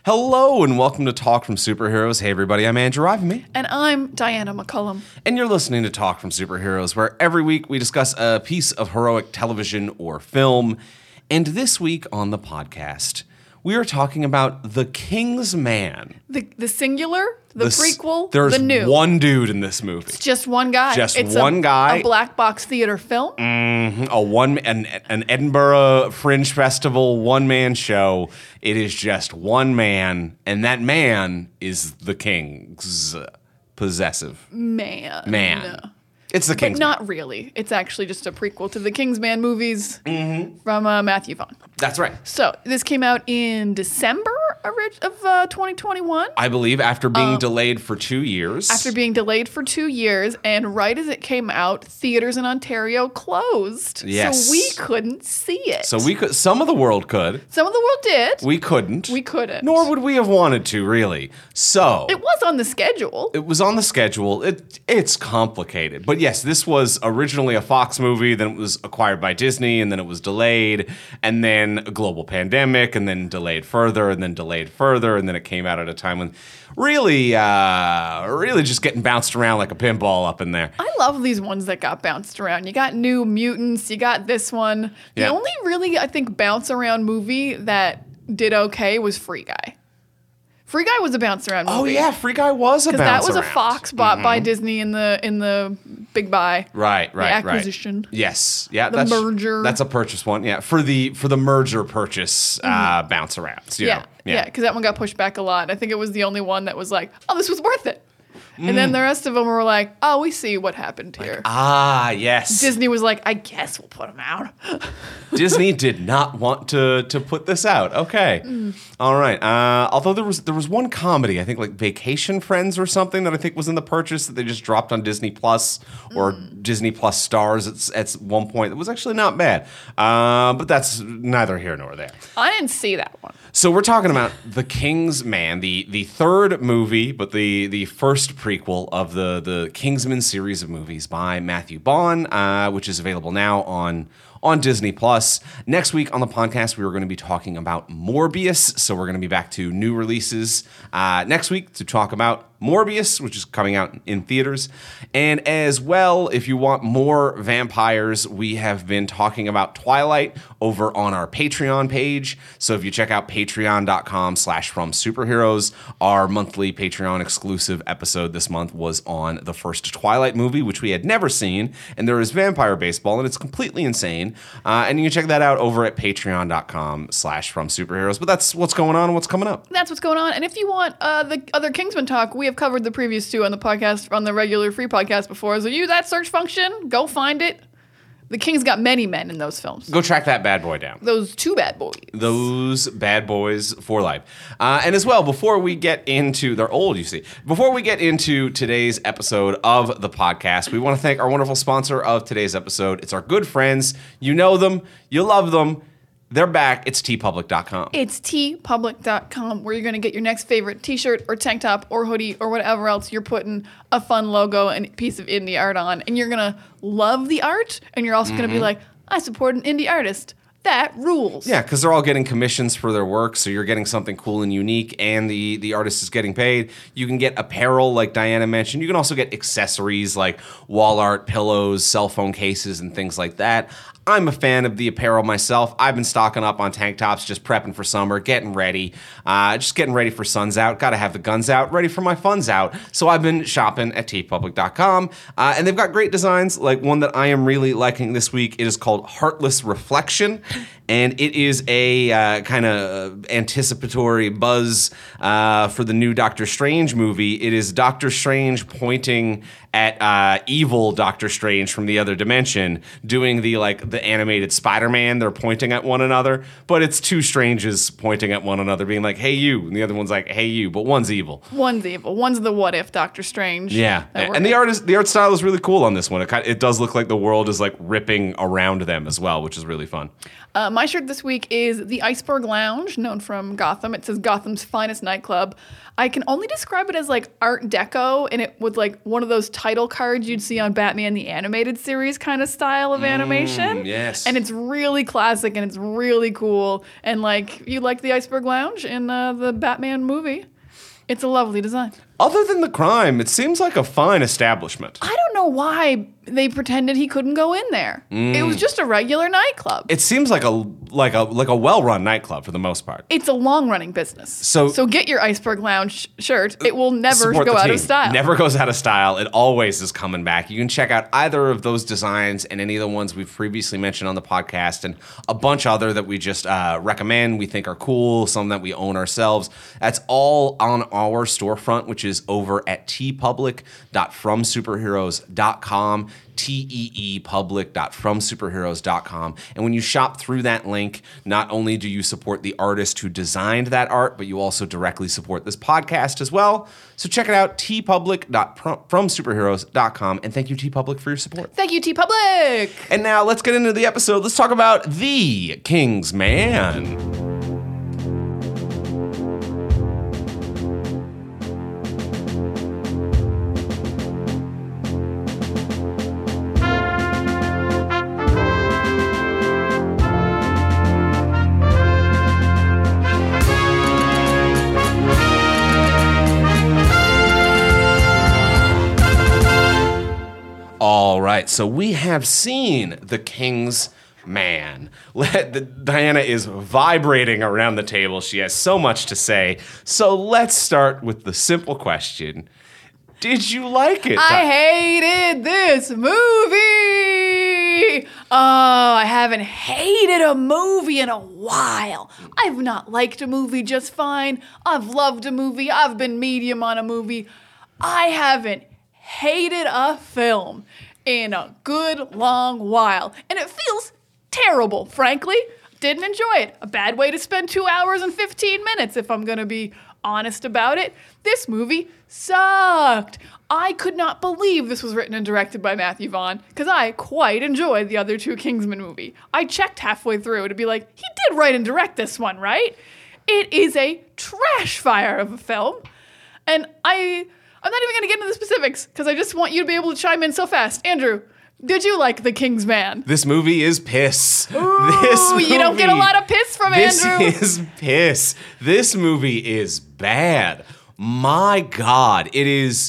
Hello and welcome to Talk from Superheroes. Hey everybody, I'm Andrew Ivamy. And I'm Diana McCullum. And you're listening to Talk from Superheroes, where every week we discuss a piece of heroic television or film. And this week on the podcast, we are talking about The King's Man. The singular, the prequel, there's the new. one dude in this movie. It's just one guy. It's one guy. A black box theater film. An Edinburgh Fringe Festival one-man show. It is just one man, and that man is the King's possessive man. It's the King's Man. But not really. It's actually just a prequel to the King's Man movies from Matthew Vaughn. That's right. So this came out in December of 2021. I believe after being delayed for 2 years. After being delayed for 2 years, and right as it came out, theaters in Ontario closed. Yes. So we couldn't see it. So we could. Some of the world could. Some of the world did. We couldn't. We couldn't. Nor would we have wanted to, really. So It was on the schedule. it was on the schedule. It's complicated. But yes, this was originally a Fox movie, then it was acquired by Disney, and then it was delayed, and then a global pandemic, and then delayed further, and then delayed further, and then it came out at a time when really just getting bounced around like a pinball up in there. I love these ones that got bounced around. You got New Mutants, you got this one. The Yeah. only really, I think, bounce around movie that did okay was Free Guy. Free Guy was a bounce around movie. Oh yeah, Free Guy was a bounce Because that was around. a Fox bought by Disney in the big buy. Right. The acquisition. Yes. Yeah. The merger. That's a purchase one. Yeah. For the merger purchase bounce arounds. Yeah. Because that one got pushed back a lot. I think it was the only one that was like, oh, this was worth it. And then the rest of them were like, oh, we see what happened here. Yes. Disney was like, I guess we'll put them out. Disney did not want to put this out. Okay. All right. Although there was one comedy, I think like Vacation Friends or something, that I think was in the purchase that they just dropped on Disney Plus or Disney Plus Stars at one point. It was actually not bad. But that's neither here nor there. I didn't see that one. So we're talking about The King's Man, the third movie, but the first prequel of the Kingsman series of movies by Matthew Vaughn, which is available now on Disney Plus. Next week on the podcast, we are going to be talking about Morbius. So we're going to be back to new releases next week to talk about Morbius, which is coming out in theaters. And as well, if you want more vampires, we have been talking about Twilight over on our Patreon page. So if you check out patreon.com/fromsuperheroes, our monthly Patreon exclusive episode this month was on the first Twilight movie, which we had never seen. And there is vampire baseball, and it's completely insane. And you can check that out over at patreon.com/fromsuperheroes. But that's what's going on and what's coming up. That's what's going on. And if you want the other Kingsman talk, we have covered the previous two on the podcast, on the regular free podcast before. So use that search function. Go find it. The King's got many men in those films. Go track that bad boy down. Those two bad boys. Those bad boys for life. And as well, before we get into, they're old, you see. Before we get into today's episode of the podcast, we want to thank our wonderful sponsor of today's episode. It's our good friends. You know them. You love them. They're back. It's tpublic.com. It's tpublic.com, where you're going to get your next favorite t-shirt or tank top or hoodie or whatever else you're putting a fun logo and piece of indie art on. And you're going to love the art, and you're also going to be like, I support an indie artist. That rules. Yeah, because they're all getting commissions for their work, so you're getting something cool and unique, and the artist is getting paid. You can get apparel, like Diana mentioned. You can also get accessories like wall art, pillows, cell phone cases, and things like that. I'm a fan of the apparel myself. I've been stocking up on tank tops, just prepping for summer, getting ready. Just getting ready for sun's out. Got to have the guns out, ready for my fun's out. So I've been shopping at tpublic.com. And they've got great designs, like one that I am really liking this week. It is called Heartless Reflection. And it is a kind of anticipatory buzz for the new Doctor Strange movie. It is Doctor Strange pointing at evil Doctor Strange from the other dimension, doing the animated Spider-Man. They're pointing at one another, but it's two Stranges pointing at one another, being like, "Hey you," and the other one's like, "Hey you," but one's evil. One's evil. One's the what if Doctor Strange. Yeah, and the art style is really cool on this one. It does look like the world is like ripping around them as well, which is really fun. My shirt this week is the Iceberg Lounge, known from Gotham. It says Gotham's finest nightclub. I can only describe it as like Art Deco, and it with like one of those title cards you'd see on Batman the Animated Series kind of style of animation. Yes. And it's really classic and it's really cool. And like you like the Iceberg Lounge in the Batman movie. It's a lovely design. Other than the crime, it seems like a fine establishment. I don't know why they pretended he couldn't go in there. It was just a regular nightclub. It seems like a well-run nightclub for the most part. It's a long-running business. So get your Iceberg Lounge shirt. It will never Support go the out team. of style. Never goes out of style. It always is coming back. You can check out either of those designs and any of the ones we've previously mentioned on the podcast and a bunch other that we just recommend, we think are cool, some that we own ourselves. That's all on our storefront, which is over at tpublic.fromsuperheroes.com. teepublic.fromsuperheroes.com. And when you shop through that link, not only do you support the artist who designed that art, but you also directly support this podcast as well. So check it out, tpublic.fromsuperheroes.com. And thank you, TeePublic, for your support. Thank you, TeePublic. And now let's get into the episode. Let's talk about The King's Man. All right, so we have seen The King's Man. Diana is vibrating around the table. She has so much to say. So let's start with the simple question. Did you like it? I hated this movie. Oh, I haven't hated a movie in a while. I've not liked a movie just fine. I've loved a movie. I've been medium on a movie. I haven't hated a film in a good long while. And it feels terrible, frankly. Didn't enjoy it. A bad way to spend 2 hours and 15 minutes, if I'm going to be honest about it. This movie sucked. I could not believe this was written and directed by Matthew Vaughn, because I quite enjoyed the other two Kingsman movie. I checked halfway through to be like, he did write and direct this one, right? It is a trash fire of a film. And I'm not even going to get into the specifics, because I just want you to be able to chime in so fast. Andrew, did you like The King's Man? This movie is piss. Ooh, you don't get a lot of piss from Andrew. This is piss. This movie is bad. My God, it is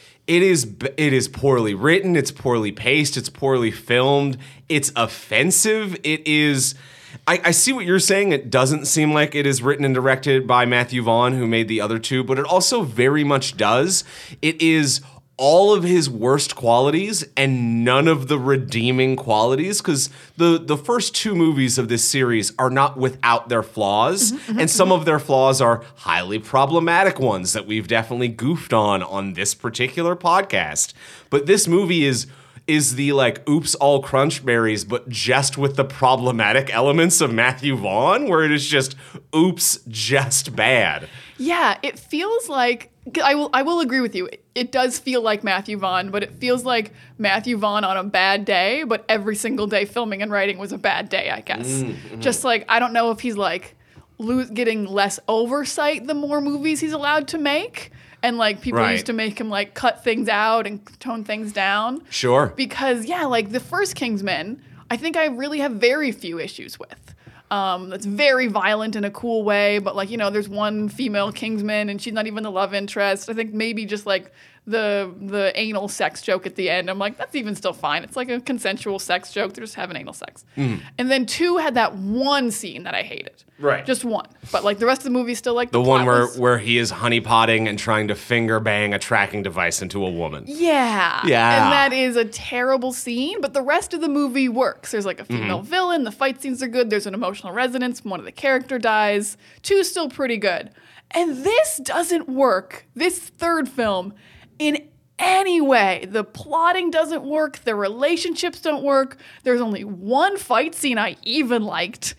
poorly written. It's poorly paced. It's poorly filmed. It's offensive. It is. I see what you're saying. It doesn't seem like it is written and directed by Matthew Vaughn, who made the other two, but it also very much does. It is all of his worst qualities and none of the redeeming qualities, because the first two movies of this series are not without their flaws, and some of their flaws are highly problematic ones that we've definitely goofed on this particular podcast. But this movie is the like oops all crunch berries, but just with the problematic elements of Matthew Vaughn, where it is just oops, just bad. Yeah, it feels like, I will agree with you. It does feel like Matthew Vaughn, but it feels like Matthew Vaughn on a bad day, but every single day filming and writing was a bad day, I guess. Mm-hmm. Just like, I don't know if he's like getting less oversight the more movies he's allowed to make. And like people used to make him like cut things out and tone things down. Sure. Because yeah, like the first Kingsman, I think I really have very few issues with. That's very violent in a cool way, but like, you know, there's one female Kingsman and she's not even the love interest. I think maybe just like the anal sex joke at the end, I'm like, that's even still fine. It's like a consensual sex joke. They're just having anal sex. Mm. And then 2 had that one scene that I hated. Right. Just one. But like the rest of the movie still like the one where he is honeypotting and trying to finger bang a tracking device into a woman. Yeah. Yeah. And that is a terrible scene, but the rest of the movie works. There's like a female villain, the fight scenes are good, there's an emotional resonance, one of the character dies. 2's still pretty good. And this doesn't work, this third film, in any way. The plotting doesn't work, the relationships don't work. There's only one fight scene I even liked.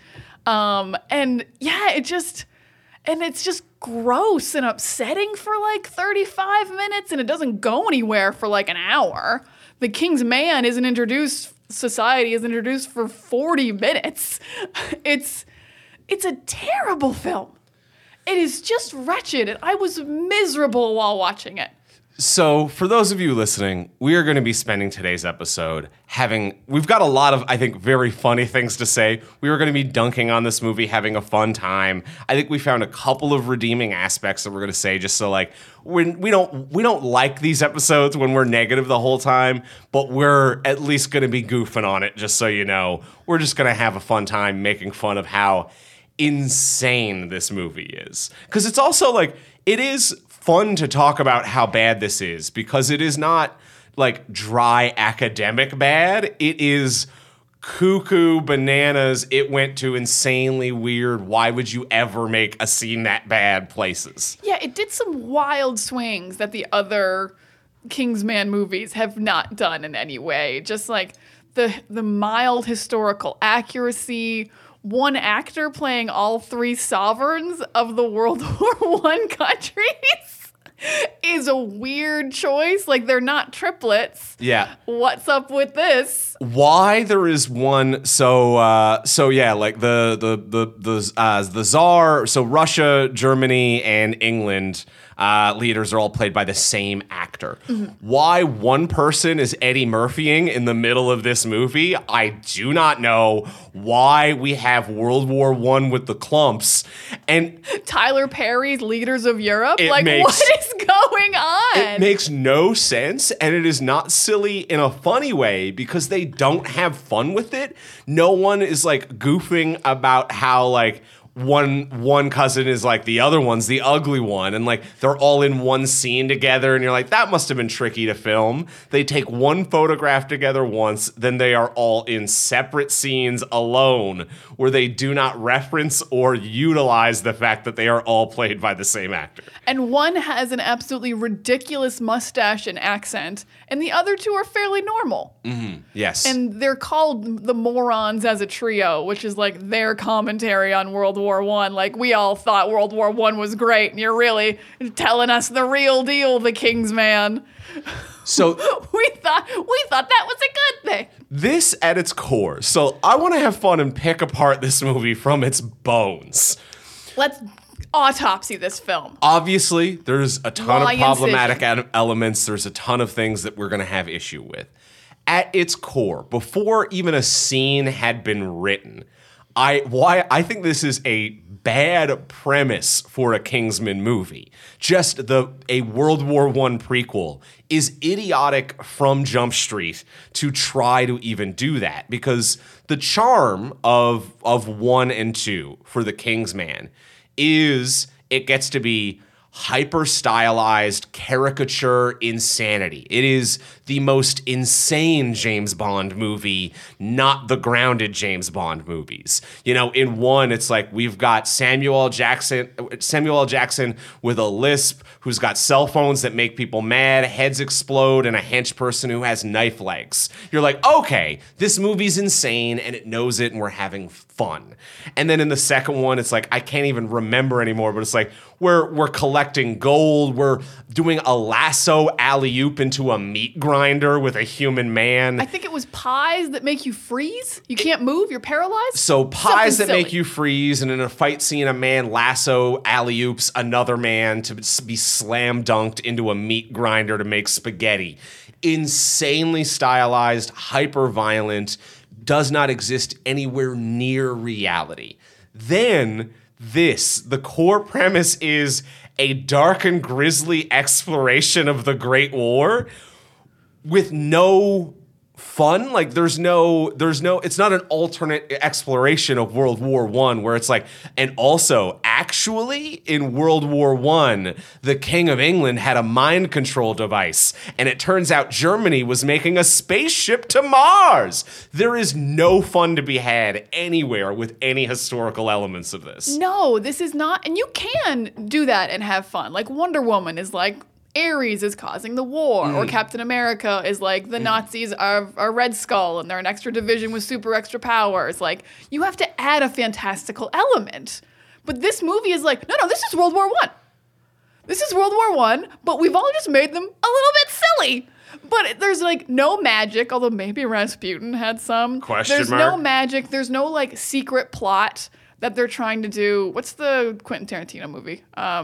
And yeah, it's just gross and upsetting for like 35 minutes, and it doesn't go anywhere for like an hour. The King's Man isn't introduced, society is introduced for 40 minutes. It's a terrible film. It is just wretched, and I was miserable while watching it. So, for those of you listening, we are going to be spending today's episode we've got a lot of, I think, very funny things to say. We are going to be dunking on this movie, having a fun time. I think we found a couple of redeeming aspects that we're going to say, just so like we don't like these episodes when we're negative the whole time, but we're at least going to be goofing on it, just so you know. We're just going to have a fun time making fun of how insane this movie is. Because it's also like, it is fun to talk about how bad this is, because it is not like dry academic bad. It is cuckoo bananas. It went to insanely weird, why would you ever make a scene that bad places. Yeah, it did some wild swings that the other Kingsman movies have not done in any way. Just like the mild historical accuracy, one actor playing all three sovereigns of the World War I countries is a weird choice. Like, they're not triplets. Yeah. What's up with this? Why there is one? So yeah, like the Tsar. So Russia, Germany, and England leaders are all played by the same actor. Mm-hmm. Why one person is Eddie Murphying in the middle of this movie, I do not know. Why we have World War I with the clumps and Tyler Perry's Leaders of Europe. Like, what is going on? It makes no sense, and it is not silly in a funny way because they don't have fun with it. No one is like goofing about how like one cousin is like the other one's the ugly one, and like they're all in one scene together, and you're like, that must have been tricky to film. They take one photograph together once, then they are all in separate scenes alone where they do not reference or utilize the fact that they are all played by the same actor. And one has an absolutely ridiculous mustache and accent, and the other two are fairly normal. Mm-hmm. Yes. And they're called the Morons as a trio, which is like their commentary on World War I. Like, we all thought World War I was great, and you're really telling us the real deal, the Kingsman. So we thought that was a good thing. This at its core. So I want to have fun and pick apart this movie from its bones. Let's autopsy this film. Obviously, there's a ton of problematic elements. There's a ton of things that we're going to have issue with. At its core, before even a scene had been written, I think this is a bad premise for a Kingsman movie. Just a World War I prequel is idiotic from Jump Street to try to even do that, because the charm of 1 and 2 for the Kingsman is it gets to be hyper stylized caricature insanity. It is the most insane James Bond movie, not the grounded James Bond movies. You know, in 1, it's like we've got Samuel L. Jackson with a lisp, who's got cell phones that make people mad, heads explode, and a hench person who has knife legs. You're like, okay, this movie's insane and it knows it and we're having fun. And then in the second one, it's like, I can't even remember anymore, but it's like, we're collecting gold. We're doing a lasso alley-oop into a meat grinder with a human man. I think it was pies that make you freeze. You can't move. You're paralyzed. So pies that make you freeze, and in a fight scene, a man lasso alley-oops another man to be slam dunked into a meat grinder to make spaghetti. Insanely stylized, hyper-violent, does not exist anywhere near reality. Then the core premise is a dark and grisly exploration of the Great War with no fun. Like, there's no, it's not an alternate exploration of World War I where it's like, and also actually in World War I, the King of England had a mind control device, and it turns out Germany was making a spaceship to Mars. There is no fun to be had anywhere with any historical elements of this. No, this is not, and you can do that and have fun. Like, Wonder Woman is like, Ares is causing the war, or Captain America is like, the Nazis are Red Skull and they're an extra division with super extra powers. Like, you have to add a fantastical element. But this movie is like, no, this is World War I. This is World War I, but we've all just made them a little bit silly. But there's like no magic, although maybe Rasputin had some. There's no magic. There's no like secret plot that they're trying to do. What's the Quentin Tarantino movie?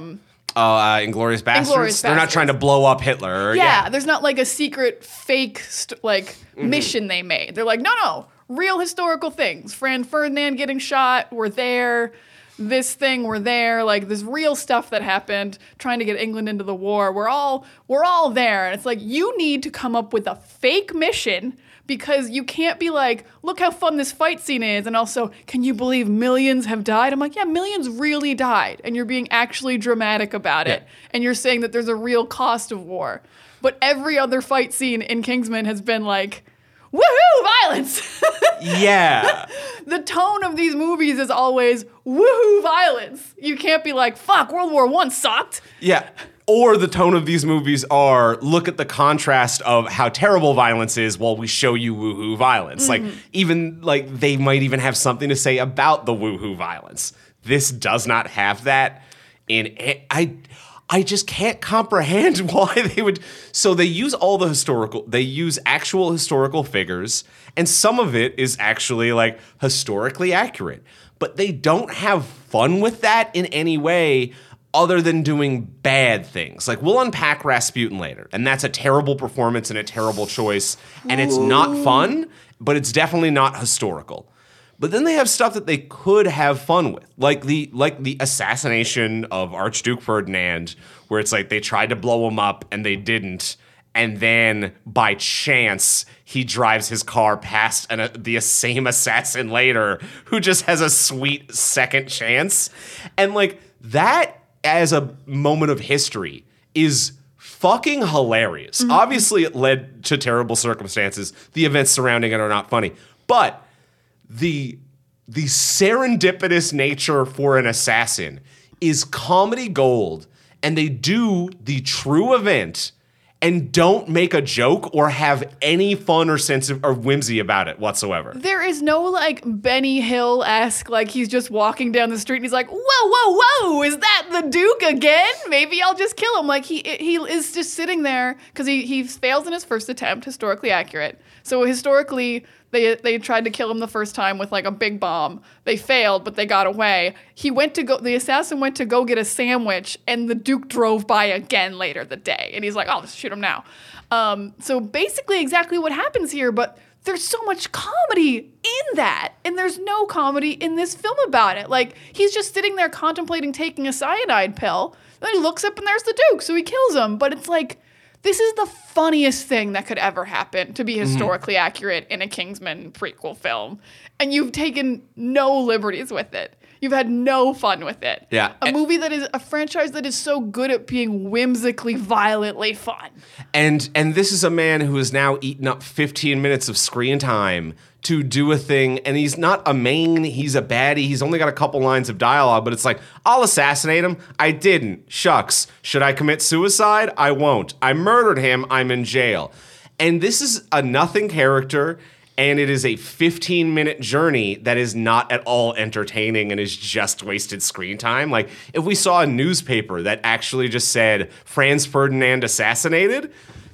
Inglourious Basterds. Inglourious They're not Basterds. trying to blow up Hitler. Yeah, there's not like a secret fake mission they made. They're like, no, real historical things. Franz Ferdinand getting shot, we're there. This thing, we're there. Like, there's real stuff that happened trying to get England into the war. We're all there. And it's like, you need to come up with a fake mission because you can't be like, look how fun this fight scene is. And also, can you believe millions have died? I'm like, yeah, millions really died. And you're being actually dramatic about it. And you're saying that there's a real cost of war. But every other fight scene in Kingsman has been like, woohoo, violence. Yeah. The tone of these movies is always woohoo, violence. You can't be like, fuck, World War I sucked. Yeah. Or the tone of these movies are, look at the contrast of how terrible violence is while we show you woohoo violence. Like, even, like, they might even have something to say about the woohoo violence. This does not have that. And I just can't comprehend why they would. So they use they use actual historical figures, and some of it is actually like historically accurate. But they don't have fun with that in any way other than doing bad things. Like, we'll unpack Rasputin later, and that's a terrible performance and a terrible choice, and it's not fun, but it's definitely not historical. But then they have stuff that they could have fun with, like the assassination of Archduke Ferdinand, where it's like they tried to blow him up and they didn't, and then by chance he drives his car past the same assassin later, who just has a sweet second chance, and like that as a moment of history is fucking hilarious. Obviously, it led to terrible circumstances. The events surrounding it are not funny, but the serendipitous nature for an assassin is comedy gold, and they do the true event and don't make a joke or have any fun or sense of or whimsy about it whatsoever. There is no like Benny Hill-esque, like he's just walking down the street and he's like, whoa, is that the Duke again? Maybe I'll just kill him. Like he is just sitting there because he fails in his first attempt, historically accurate. So historically, they tried to kill him the first time with like a big bomb. They failed, but they got away. The assassin went to go get a sandwich, and the Duke drove by again later the day. And he's like, I'll just shoot him now. So basically exactly what happens here, but there's so much comedy in that. And there's no comedy in this film about it. Like, he's just sitting there contemplating taking a cyanide pill. Then he looks up and there's the Duke, so he kills him. But it's like, this is the funniest thing that could ever happen to be historically accurate in a Kingsman prequel film. And you've taken no liberties with it. You've had no fun with it. Yeah. A franchise that is so good at being whimsically, violently fun. And this is a man who has now eaten up 15 minutes of screen time to do a thing, and he's not a main, he's a baddie, he's only got a couple lines of dialogue, but it's like, I'll assassinate him, I didn't, shucks. Should I commit suicide? I won't. I murdered him, I'm in jail. And this is a nothing character, and it is a 15-minute journey that is not at all entertaining and is just wasted screen time. Like, if we saw a newspaper that actually just said, Franz Ferdinand assassinated,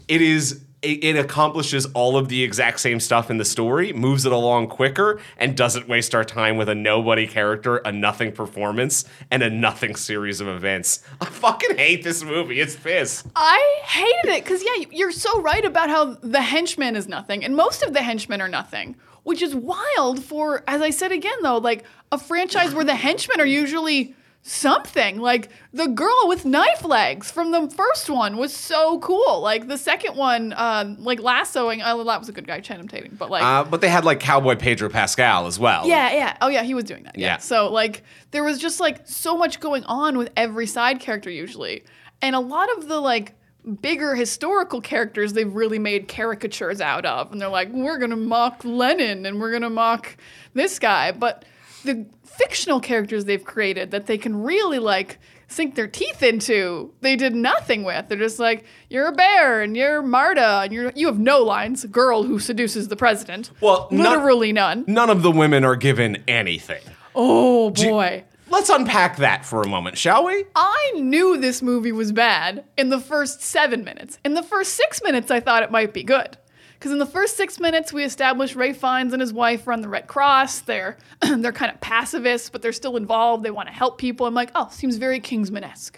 it accomplishes all of the exact same stuff in the story, moves it along quicker, and doesn't waste our time with a nobody character, a nothing performance, and a nothing series of events. I fucking hate this movie. It's piss. I hated it because, yeah, you're so right about how the henchman is nothing, and most of the henchmen are nothing, which is wild for, as I said again, though, like a franchise where the henchmen are usually something. Like the girl with knife legs from the first one was so cool. Like the second one, like lassoing, that was a good guy, Channing Tatum. But like, but they had like Cowboy Pedro Pascal as well. Yeah. Oh yeah, he was doing that. Yeah. So like, there was just like so much going on with every side character usually, and a lot of the like bigger historical characters they've really made caricatures out of, and they're like, we're gonna mock Lenin and we're gonna mock this guy, but the fictional characters they've created that they can really like sink their teeth into, they did nothing with. They're just like, you're a bear and you're Marta and you have no lines. Girl who seduces the president. Well, literally none. None of the women are given anything. Oh boy. Let's unpack that for a moment, shall we? I knew this movie was bad in the first 7 minutes. In the first 6 minutes, I thought it might be good. Because in the first 6 minutes, we established Ralph Fiennes and his wife run the Red Cross. They're kind of pacifists, but they're still involved. They want to help people. I'm like, oh, seems very Kingsman-esque.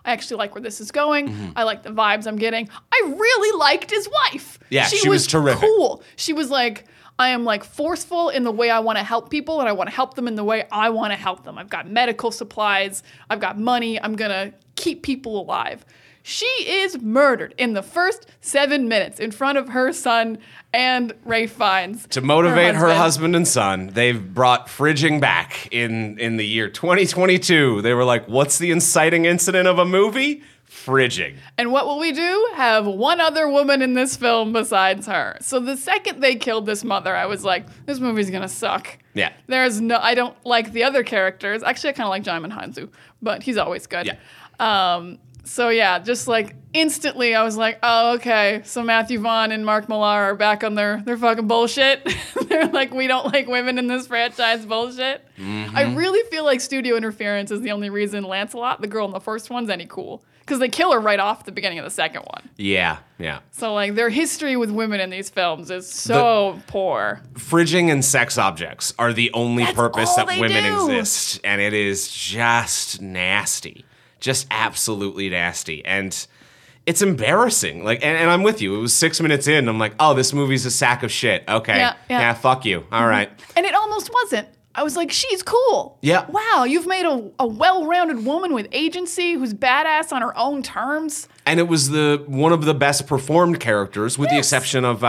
I actually like where this is going. I like the vibes I'm getting. I really liked his wife. Yeah, she was terrific. Cool. She was like, I am like forceful in the way I want to help people, and I want to help them in the way I want to help them. I've got medical supplies. I've got money. I'm going to keep people alive. She is murdered in the first 7 minutes in front of her son and Ray Fiennes. To motivate her husband and son, they've brought fridging back in the year 2022. They were like, what's the inciting incident of a movie? Fridging. And what will we do? Have one other woman in this film besides her. So the second they killed this mother, I was like, this movie's gonna suck. Yeah. I don't like the other characters. Actually, I kind of like Jaimin Hanzo, but he's always good. Yeah. So yeah, just like instantly I was like, oh, okay. So Matthew Vaughn and Mark Millar are back on their fucking bullshit. They're like, we don't like women in this franchise bullshit. I really feel like studio interference is the only reason Lancelot, the girl in the first one's any cool. Because they kill her right off the beginning of the second one. Yeah. So like their history with women in these films is so poor. Fridging and sex objects are the only purpose all that they women do. exist. And it is just nasty. Just absolutely nasty. And it's embarrassing. Like, and I'm with you. It was 6 minutes in. I'm like, oh, this movie's a sack of shit. Okay. Yeah, fuck you. All right. And it almost wasn't. I was like, she's cool. Yeah. Wow, you've made a well-rounded woman with agency who's badass on her own terms. And it was one of the best performed characters, with the exception of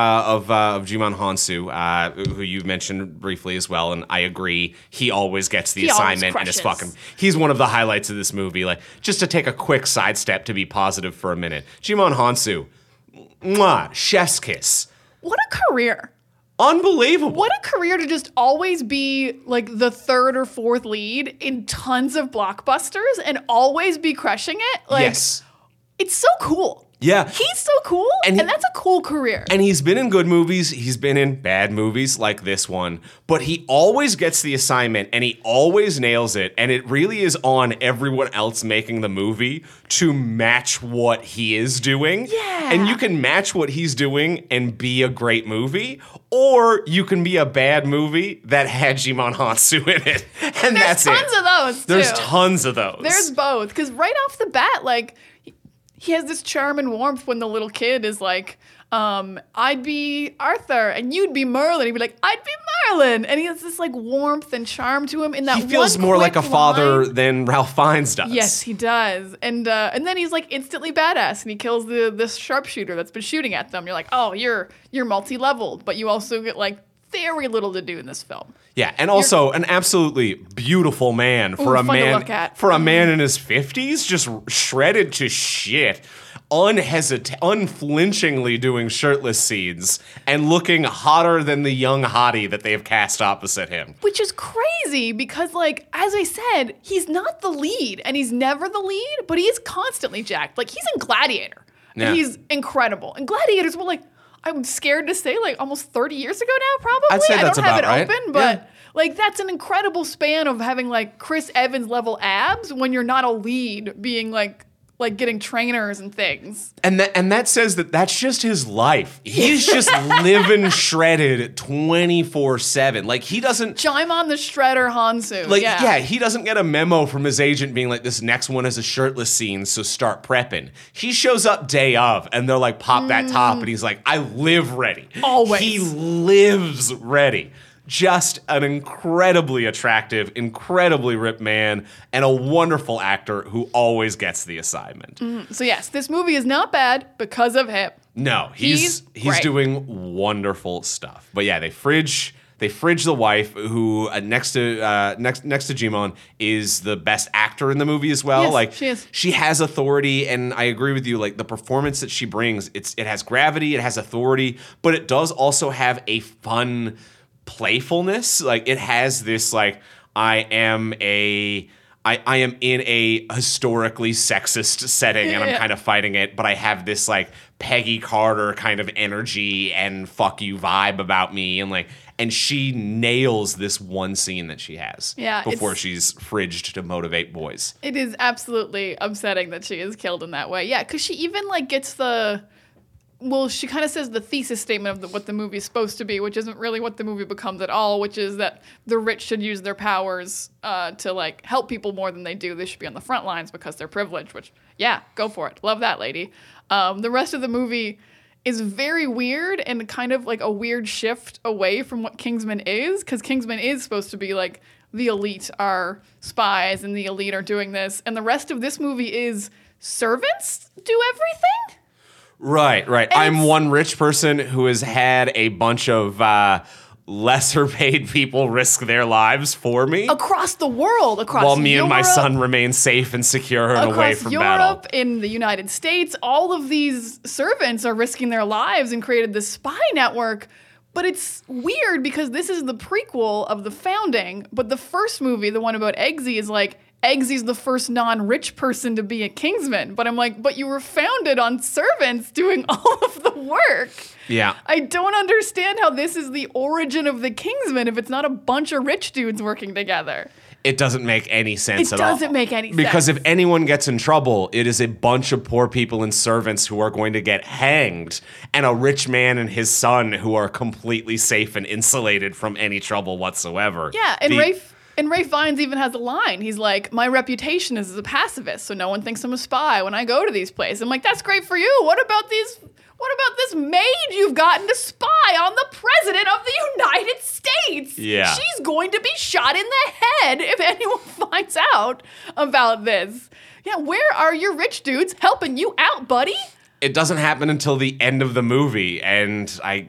Jimon Hansu, who you mentioned briefly as well. And I agree, he always gets the assignment and is fucking. He's one of the highlights of this movie. Like, just to take a quick sidestep to be positive for a minute, Jimon Hansu, mwah, chef's kiss. What a career. Unbelievable. What a career to just always be like the third or fourth lead in tons of blockbusters and always be crushing it. Like, yes. It's so cool. Yeah. He's so cool, and that's a cool career. And he's been in good movies. He's been in bad movies like this one. But he always gets the assignment, and he always nails it. And it really is on everyone else making the movie to match what he is doing. Yeah. And you can match what he's doing and be a great movie, or you can be a bad movie that had Jimon Hansu in it. And that's it. There's tons of those, too. There's tons of those. There's both. Because right off the bat, like, he has this charm and warmth when the little kid is like, I'd be Arthur and you'd be Merlin. He'd be like, I'd be Merlin. And he has this like warmth and charm to him in that one He feels more like a father than Ralph Fiennes does. Yes, he does. And then he's like instantly badass and he kills this sharpshooter that's been shooting at them. You're like, oh, you're multi-leveled, but you also get like very little to do in this film. Yeah, and also an absolutely beautiful man for a fun to man look at. for a man in his 50s, just shredded to shit, unflinchingly doing shirtless scenes and looking hotter than the young hottie that they've cast opposite him. Which is crazy because, like, as I said, he's not the lead and he's never the lead, but he is constantly jacked. Like, he's in Gladiator. Yeah. And he's incredible. And Gladiators were like, I'm scared to say, like, almost 30 years ago now, probably. I'd say that's I don't have about it right. open, but like that's an incredible span of having like Chris Evans level abs when you're not a lead, being like getting trainers and things. And that says that's just his life. He's just living shredded 24/7. Like he doesn't Jaimin the Shredder Hansu. Like, yeah, he doesn't get a memo from his agent being like, this next one is a shirtless scene, so start prepping. He shows up day of, and they're like, pop that top, and he's like, I live ready. Always. He lives ready. Just an incredibly attractive, incredibly ripped man, and a wonderful actor who always gets the assignment. So yes, this movie is not bad because of him. No, he's great. doing wonderful stuff. But yeah, they fridge the wife, who next to Jimon is the best actor in the movie as well. Yes, like she is. She has authority, and I agree with you. Like the performance that she brings, it has gravity, it has authority, but it does also have a fun playfulness. Like it has this like I am in a historically sexist setting and I'm kind of fighting it, but I have this like Peggy Carter kind of energy and fuck you vibe about me, and she nails this one scene that she has before she's fridged to motivate boys. It is absolutely upsetting that she is killed in that way. Yeah, because she even like gets the well, she kind of says the thesis statement of what the movie is supposed to be, which isn't really what the movie becomes at all, which is that the rich should use their powers to like help people more than they do. They should be on the front lines because they're privileged, which, yeah, go for it. Love that, lady. The rest of the movie is very weird and kind of like a weird shift away from what Kingsman is, because Kingsman is supposed to be like the elite are spies and the elite are doing this. And the rest of this movie is servants do everything? Right. And I'm one rich person who has had a bunch of lesser paid people risk their lives for me. Across the world, across while me Europe, and my son remain safe and secure and away from Europe, battle. in the United States, all of these servants are risking their lives and created this spy network. But it's weird because this is the prequel of the founding, but the first movie, the one about Eggsy, is like, Eggsy's the first non-rich person to be a Kingsman. But I'm like, but you were founded on servants doing all of the work. Yeah. I don't understand how this is the origin of the Kingsman if it's not a bunch of rich dudes working together. It doesn't make any sense at all. It doesn't make any sense. Because if anyone gets in trouble, it is a bunch of poor people and servants who are going to get hanged, and a rich man and his son who are completely safe and insulated from any trouble whatsoever. Yeah, and Ralph Fiennes even has a line. He's like, my reputation is as a pacifist, so no one thinks I'm a spy when I go to these places. I'm like, that's great for you. What about this maid you've gotten to spy on the president of the United States? Yeah. She's going to be shot in the head if anyone finds out about this. Yeah, where are your rich dudes helping you out, buddy? It doesn't happen until the end of the movie, and I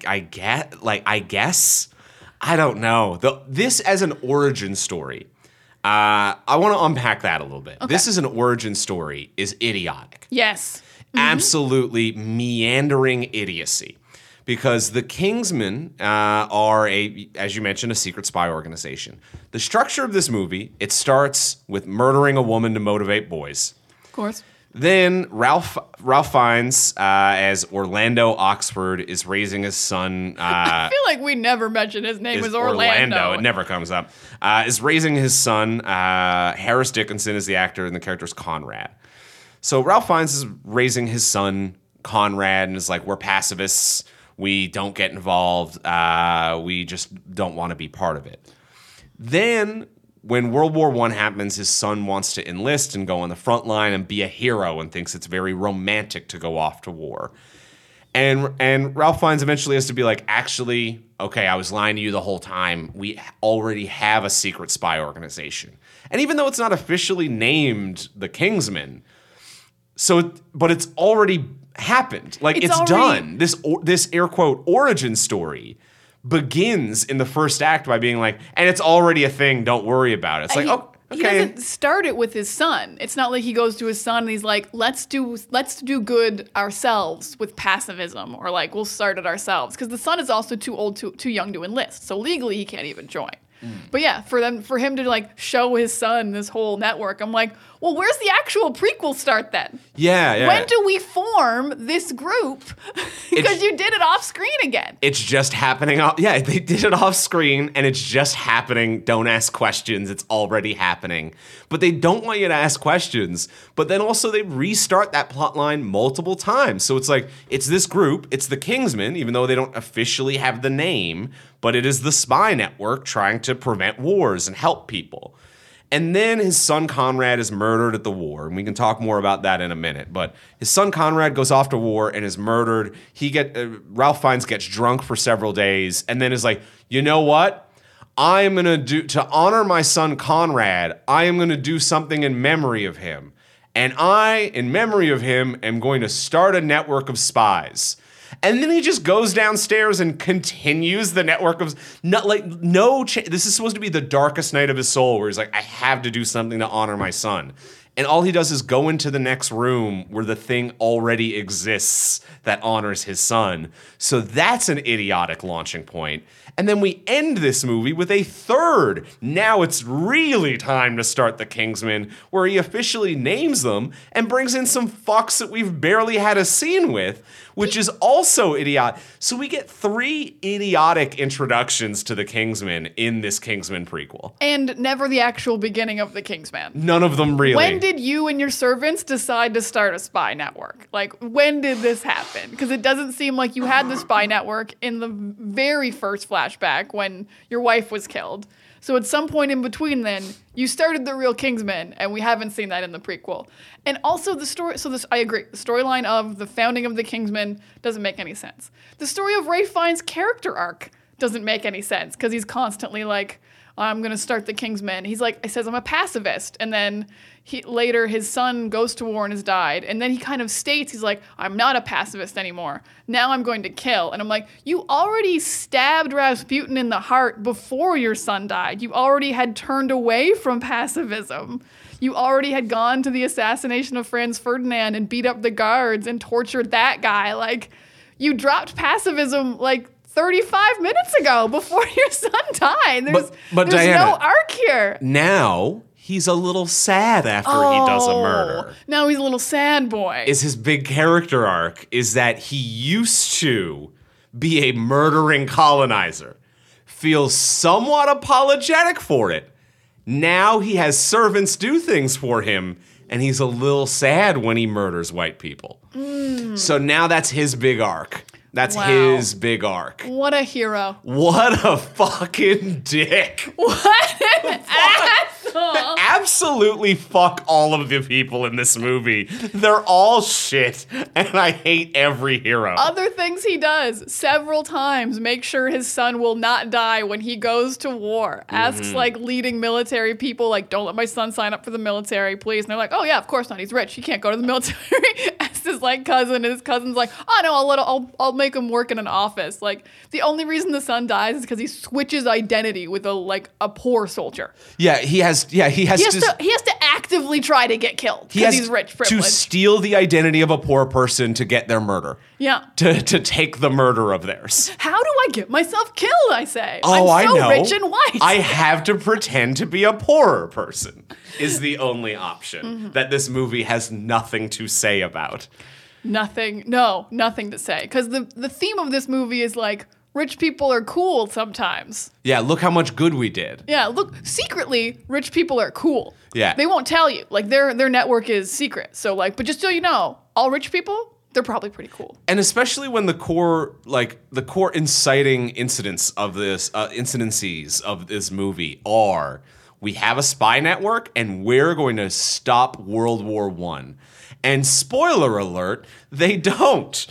guess, I don't know. This as an origin story, I want to unpack that a little bit. Okay. This as an origin story is idiotic. Yes. Absolutely meandering idiocy. Because the Kingsmen are, as you mentioned, a secret spy organization. The structure of this movie, it starts with murdering a woman to motivate boys. Of course. Then Ralph Fiennes, as Orlando Oxford, is raising his son. I feel like we never mentioned his name was Orlando. It never comes up. Is raising his son. Harris Dickinson is the actor, and the character is Conrad. So Ralph Fiennes is raising his son, Conrad, and is like, we're pacifists. We don't get involved. We just don't want to be part of it. Then, when World War I happens, his son wants to enlist and go on the front line and be a hero and thinks it's very romantic to go off to war. And Ralph Fiennes eventually has to be like, actually, okay, I was lying to you the whole time. We already have a secret spy organization. And even though it's not officially named the Kingsmen, but it's already happened. Like, it's done. This air quote origin story begins in the first act by being like, and it's already a thing, don't worry about it. It's like, oh, okay. He doesn't start it with his son. It's not like he goes to his son and he's like, let's do good ourselves with pacifism, or like, we'll start it ourselves. Because the son is also too young to enlist. So legally he can't even join. But yeah, for him to like show his son this whole network, I'm like, well, where's the actual prequel start then? Yeah. When do we form this group? Because you did it off screen again. It's just happening. They did it off screen, and it's just happening. Don't ask questions. It's already happening. But they don't want you to ask questions. But then also they restart that plot line multiple times. So it's like, it's this group. It's the Kingsmen, even though they don't officially have the name. But it is the spy network trying to prevent wars and help people. And then his son Conrad is murdered at the war, and we can talk more about that in a minute. But his son Conrad goes off to war and is murdered. Ralph Fiennes gets drunk for several days, and then is like, you know what? I am gonna to honor my son Conrad. I am gonna do something in memory of him, and I, in memory of him, am going to start a network of spies. And then he just goes downstairs and continues the network of this is supposed to be the darkest night of his soul, where he's like, I have to do something to honor my son. And all he does is go into the next room where the thing already exists that honors his son. So that's an idiotic launching point. And then we end this movie with a third. Now it's really time to start the Kingsmen, where he officially names them and brings in some fucks that we've barely had a scene with, which is also idiotic. So we get 3 idiotic introductions to the Kingsmen in this Kingsman prequel. And never the actual beginning of the Kingsman. None of them really. When when did you and your servants decide to start a spy network? Like, when did this happen? Because it doesn't seem like you had the spy network in the very first flashback when your wife was killed. So at some point in between then, you started the real Kingsmen, and we haven't seen that in the prequel. And also the story, I agree, the storyline of the founding of the Kingsmen doesn't make any sense. The story of Ralph Fiennes' character arc doesn't make any sense, because he's constantly like, I'm going to start the Kingsmen. He's like, he says, I'm a pacifist. And then later his son goes to war and has died. And then he kind of states, he's like, I'm not a pacifist anymore. Now I'm going to kill. And I'm like, you already stabbed Rasputin in the heart before your son died. You already had turned away from pacifism. You already had gone to the assassination of Franz Ferdinand and beat up the guards and tortured that guy. Like, you dropped pacifism, like, 35 minutes ago before your son died. There's Diana, no arc here. Now he's a little sad after he does a murder. Now he's a little sad boy. Is his big character arc is that he used to be a murdering colonizer, feels somewhat apologetic for it. Now he has servants do things for him, and he's a little sad when he murders white people. So now that's his big arc. That's his big arc. What a hero. What a fucking dick. What an asshole. Absolutely fuck all of the people in this movie. They're all shit, and I hate every hero. Other things he does several times, make sure his son will not die when he goes to war. Asks like leading military people, like, don't let my son sign up for the military, please. And they're like, oh yeah, of course not. He's rich. He can't go to the military. Asks his like cousin, and his cousin's like, oh no, I'll make him work in an office. Like, the only reason the son dies is because he switches identity with a poor soldier. Yeah, he has He has to actively try to get killed because he's rich, privileged. To steal the identity of a poor person to get their murder. Yeah. To take the murder of theirs. How do I get myself killed, I say? Oh, I'm so I know. rich and white. I have to pretend to be a poorer person is the only option that this movie has nothing to say about. Nothing to say. Because the theme of this movie is like, rich people are cool sometimes. Yeah, look how much good we did. Yeah, look, secretly, rich people are cool. Yeah. They won't tell you. Like, their network is secret. So, like, but just so you know, all rich people, they're probably pretty cool. And especially when the core inciting incidents of this, incidences of this movie are, we have a spy network and we're going to stop World War I. And spoiler alert, they don't.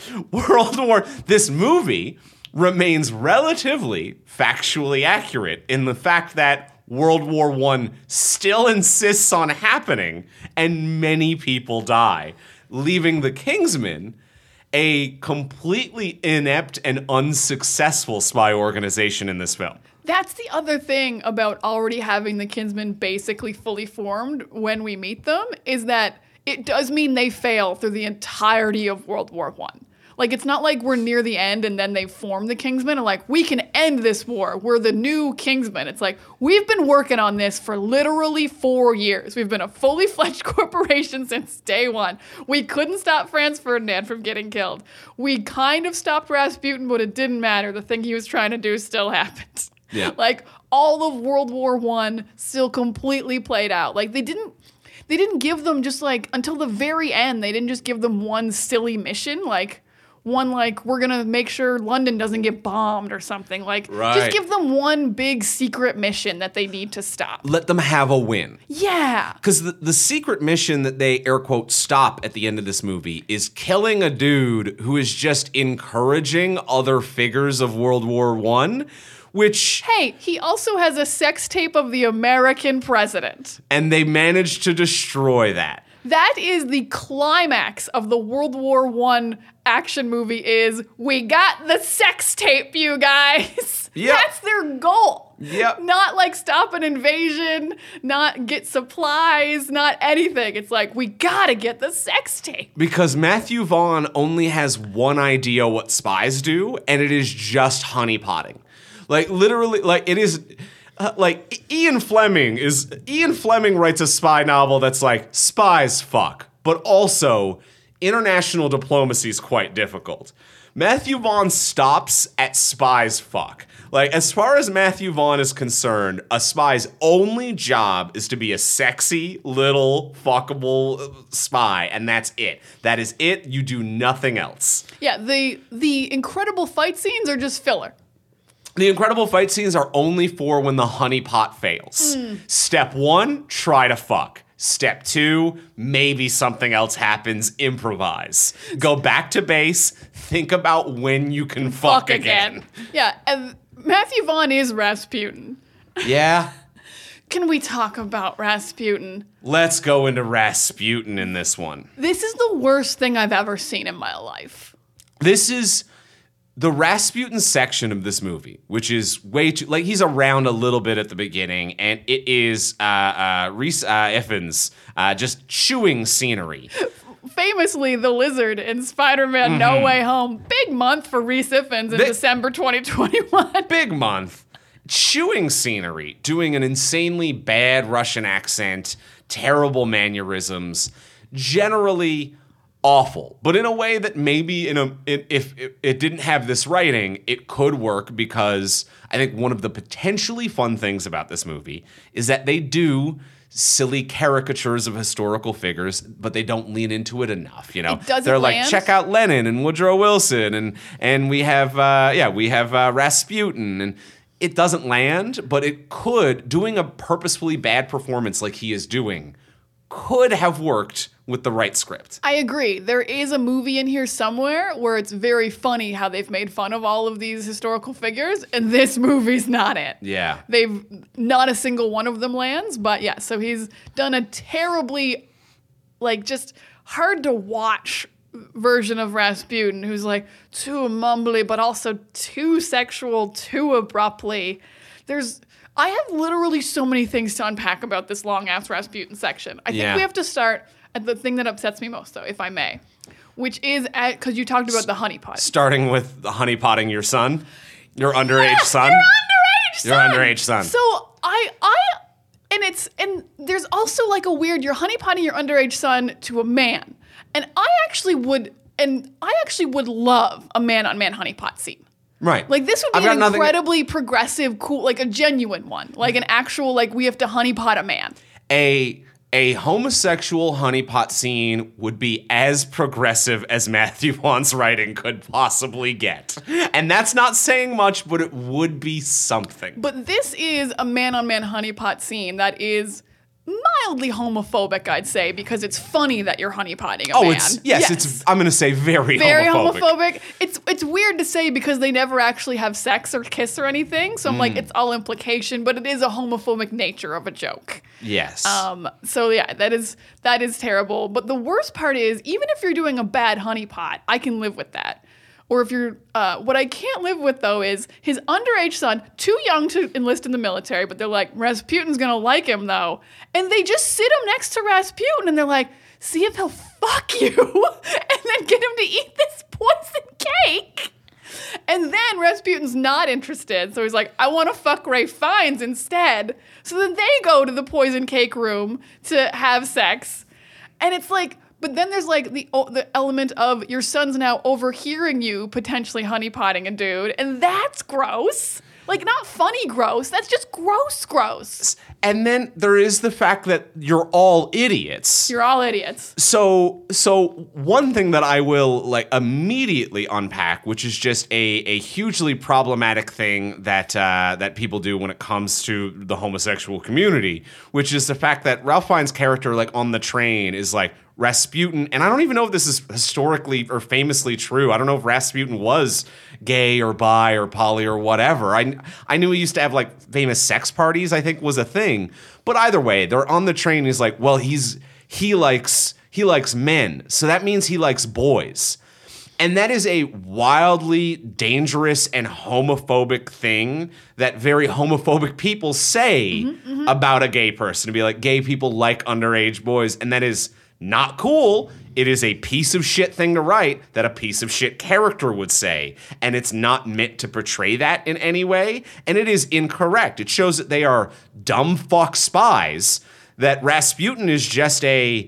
This movie remains relatively factually accurate in the fact that World War I still insists on happening and many people die, leaving the Kingsmen a completely inept and unsuccessful spy organization in this film. That's the other thing about already having the Kingsmen basically fully formed when we meet them, is that it does mean they fail through the entirety of World War I. Like, it's not like we're near the end and then they form the Kingsmen and like, we can end this war. We're the new Kingsmen. It's like, we've been working on this for literally 4 years. We've been a fully fledged corporation since day one. We couldn't stop Franz Ferdinand from getting killed. We kind of stopped Rasputin, but it didn't matter. The thing he was trying to do still happened. Yeah. Like, all of World War I still completely played out. Like, they didn't give them just like, until the very end, they didn't just give them one silly mission, like, one like, we're gonna make sure London doesn't get bombed or something. Like, just give them one big secret mission that they need to stop. Let them have a win. Yeah. Because the secret mission that they air quote stop at the end of this movie is killing a dude who is just encouraging other figures of World War I, which... Hey, he also has a sex tape of the American president. And they managed to destroy that. That is the climax of the World War I action movie is, we got the sex tape, you guys. Yep. That's their goal. Yep. Not like stop an invasion, not get supplies, not anything. It's like, we gotta get the sex tape. Because Matthew Vaughn only has one idea what spies do, and it is just honeypotting. Like, literally, like, it is... Ian Fleming writes a spy novel that's like, spies fuck, but also international diplomacy is quite difficult. Matthew Vaughn stops at spies fuck. Like, as far as Matthew Vaughn is concerned, a spy's only job is to be a sexy, little, fuckable spy, and that's it. That is it. You do nothing else. Yeah, the incredible fight scenes are just filler. The incredible fight scenes are only for when the honeypot fails. Step 1, try to fuck. Step 2, maybe something else happens, improvise. Go back to base, think about when you can fuck again. Yeah, and Matthew Vaughn is Rasputin. Yeah? Can we talk about Rasputin? Let's go into Rasputin in this one. This is the worst thing I've ever seen in my life. This is the Rasputin section of this movie, which is way too, like, he's around a little bit at the beginning, and it is Rhys Ifans just chewing scenery. Famously, the lizard in Spider-Man No Way Home. Big month for Rhys Ifans in December 2021. Big month. Chewing scenery, doing an insanely bad Russian accent, terrible mannerisms, generally awful, but in a way that maybe if it didn't have this writing, it could work, because I think one of the potentially fun things about this movie is that they do silly caricatures of historical figures, but they don't lean into it enough. You know, it doesn't they're like, land. check out Lenin and Woodrow Wilson, and we have Rasputin, and it doesn't land, but it could. Doing a purposefully bad performance like he is doing could have worked with the right script. I agree. There is a movie in here somewhere where it's very funny how they've made fun of all of these historical figures, and this movie's not it. Yeah. Not a single one of them lands, but yeah, so he's done a terribly, like, just hard to watch version of Rasputin, who's like too mumbly, but also too sexual, too abruptly. I have literally so many things to unpack about this long-ass Rasputin section. I think we have to start at the thing that upsets me most, though, if I may, which is because you talked about the honeypot. Starting with the honeypotting your son, your underage son. Your underage son. So and there's also like a weird, you're honeypotting your underage son to a man, and I actually would love a man-on-man honeypot scene. Right. Like, this would be an incredibly progressive, cool, like a genuine one. Like an actual, like, we have to honeypot a man. A homosexual honeypot scene would be as progressive as Matthew Vaughn's writing could possibly get. And that's not saying much, but it would be something. But this is a man-on-man honeypot scene that is mildly homophobic, I'd say, because it's funny that you're honeypotting a man. It's I'm going to say very homophobic. It's weird to say because they never actually have sex or kiss or anything, so I'm like, it's all implication, but it is a homophobic nature of a joke. Yes. So yeah, that is terrible. But the worst part is, even if you're doing a bad honeypot, I can live with that. Or if you're, what I can't live with, though, is his underage son, too young to enlist in the military, but they're like, Rasputin's going to like him, though. And they just sit him next to Rasputin, and they're like, see if he'll fuck you, and then get him to eat this poison cake. And then Rasputin's not interested, so he's like, I want to fuck Ralph Fiennes instead. So then they go to the poison cake room to have sex, and it's like, but then there's like the element of your son's now overhearing you potentially honeypotting a dude, and that's gross. Like, not funny gross, that's just gross. And then there is the fact that you're all idiots. You're all idiots. So one thing that I will like immediately unpack, which is just a hugely problematic thing that people do when it comes to the homosexual community, which is the fact that Ralph Fiennes' character, like on the train, is like Rasputin, and I don't even know if this is historically or famously true. I don't know if Rasputin was gay or bi or poly or whatever. I knew he used to have like famous sex parties, I think was a thing. But either way, they're on the train. He's like, well, he likes men, so that means he likes boys. And that is a wildly dangerous and homophobic thing that very homophobic people say about a gay person, to be like, gay people like underage boys, and that is not cool. It is a piece of shit thing to write that a piece of shit character would say. And it's not meant to portray that in any way. And it is incorrect. It shows that they are dumb fuck spies, that Rasputin is just a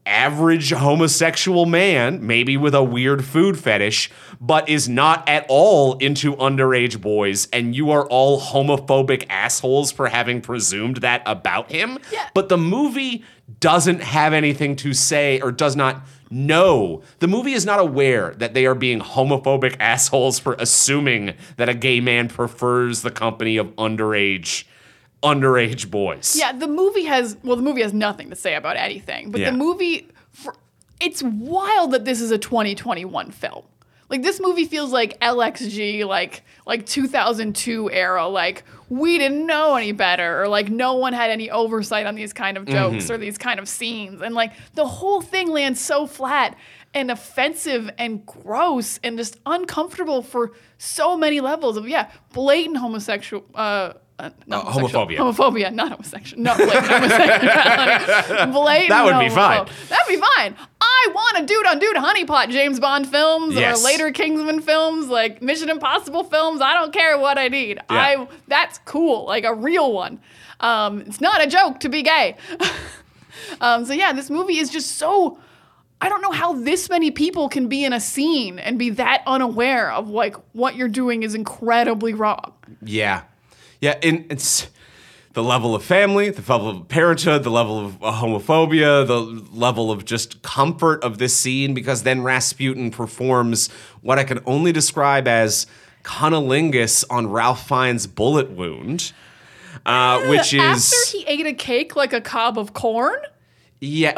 average homosexual man, maybe with a weird food fetish, but is not at all into underage boys, and you are all homophobic assholes for having presumed that about him. Yeah. But the movie doesn't have anything to say or does not know. The movie is not aware that they are being homophobic assholes for assuming that a gay man prefers the company of underage boys. Yeah, the movie has nothing to say about anything. But Yeah. the movie, it's wild that this is a 2021 film. Like, this movie feels like LXG, like 2002 era. Like, we didn't know any better, or like no one had any oversight on these kind of jokes or these kind of scenes. And like the whole thing lands so flat and offensive and gross and just uncomfortable for so many levels of blatant homosexual. Not Homophobia. Homophobia, not homosexual. Not blatant homosexuality. Blatant That would be fine. That'd be fine. I want a dude on dude honeypot James Bond films Yes. or later Kingsman films, like Mission Impossible films. I don't care what I need. Yeah. That's cool, like a real one. It's not a joke to be gay. This movie is just so. I don't know how this many people can be in a scene and be that unaware of like what you're doing is incredibly wrong. Yeah. Yeah, and it's the level of family, the level of parenthood, the level of homophobia, the level of just comfort of this scene, because then Rasputin performs what I can only describe as cunnilingus on Ralph Fiennes' bullet wound, which is... After he ate a cake like a cob of corn? Yeah.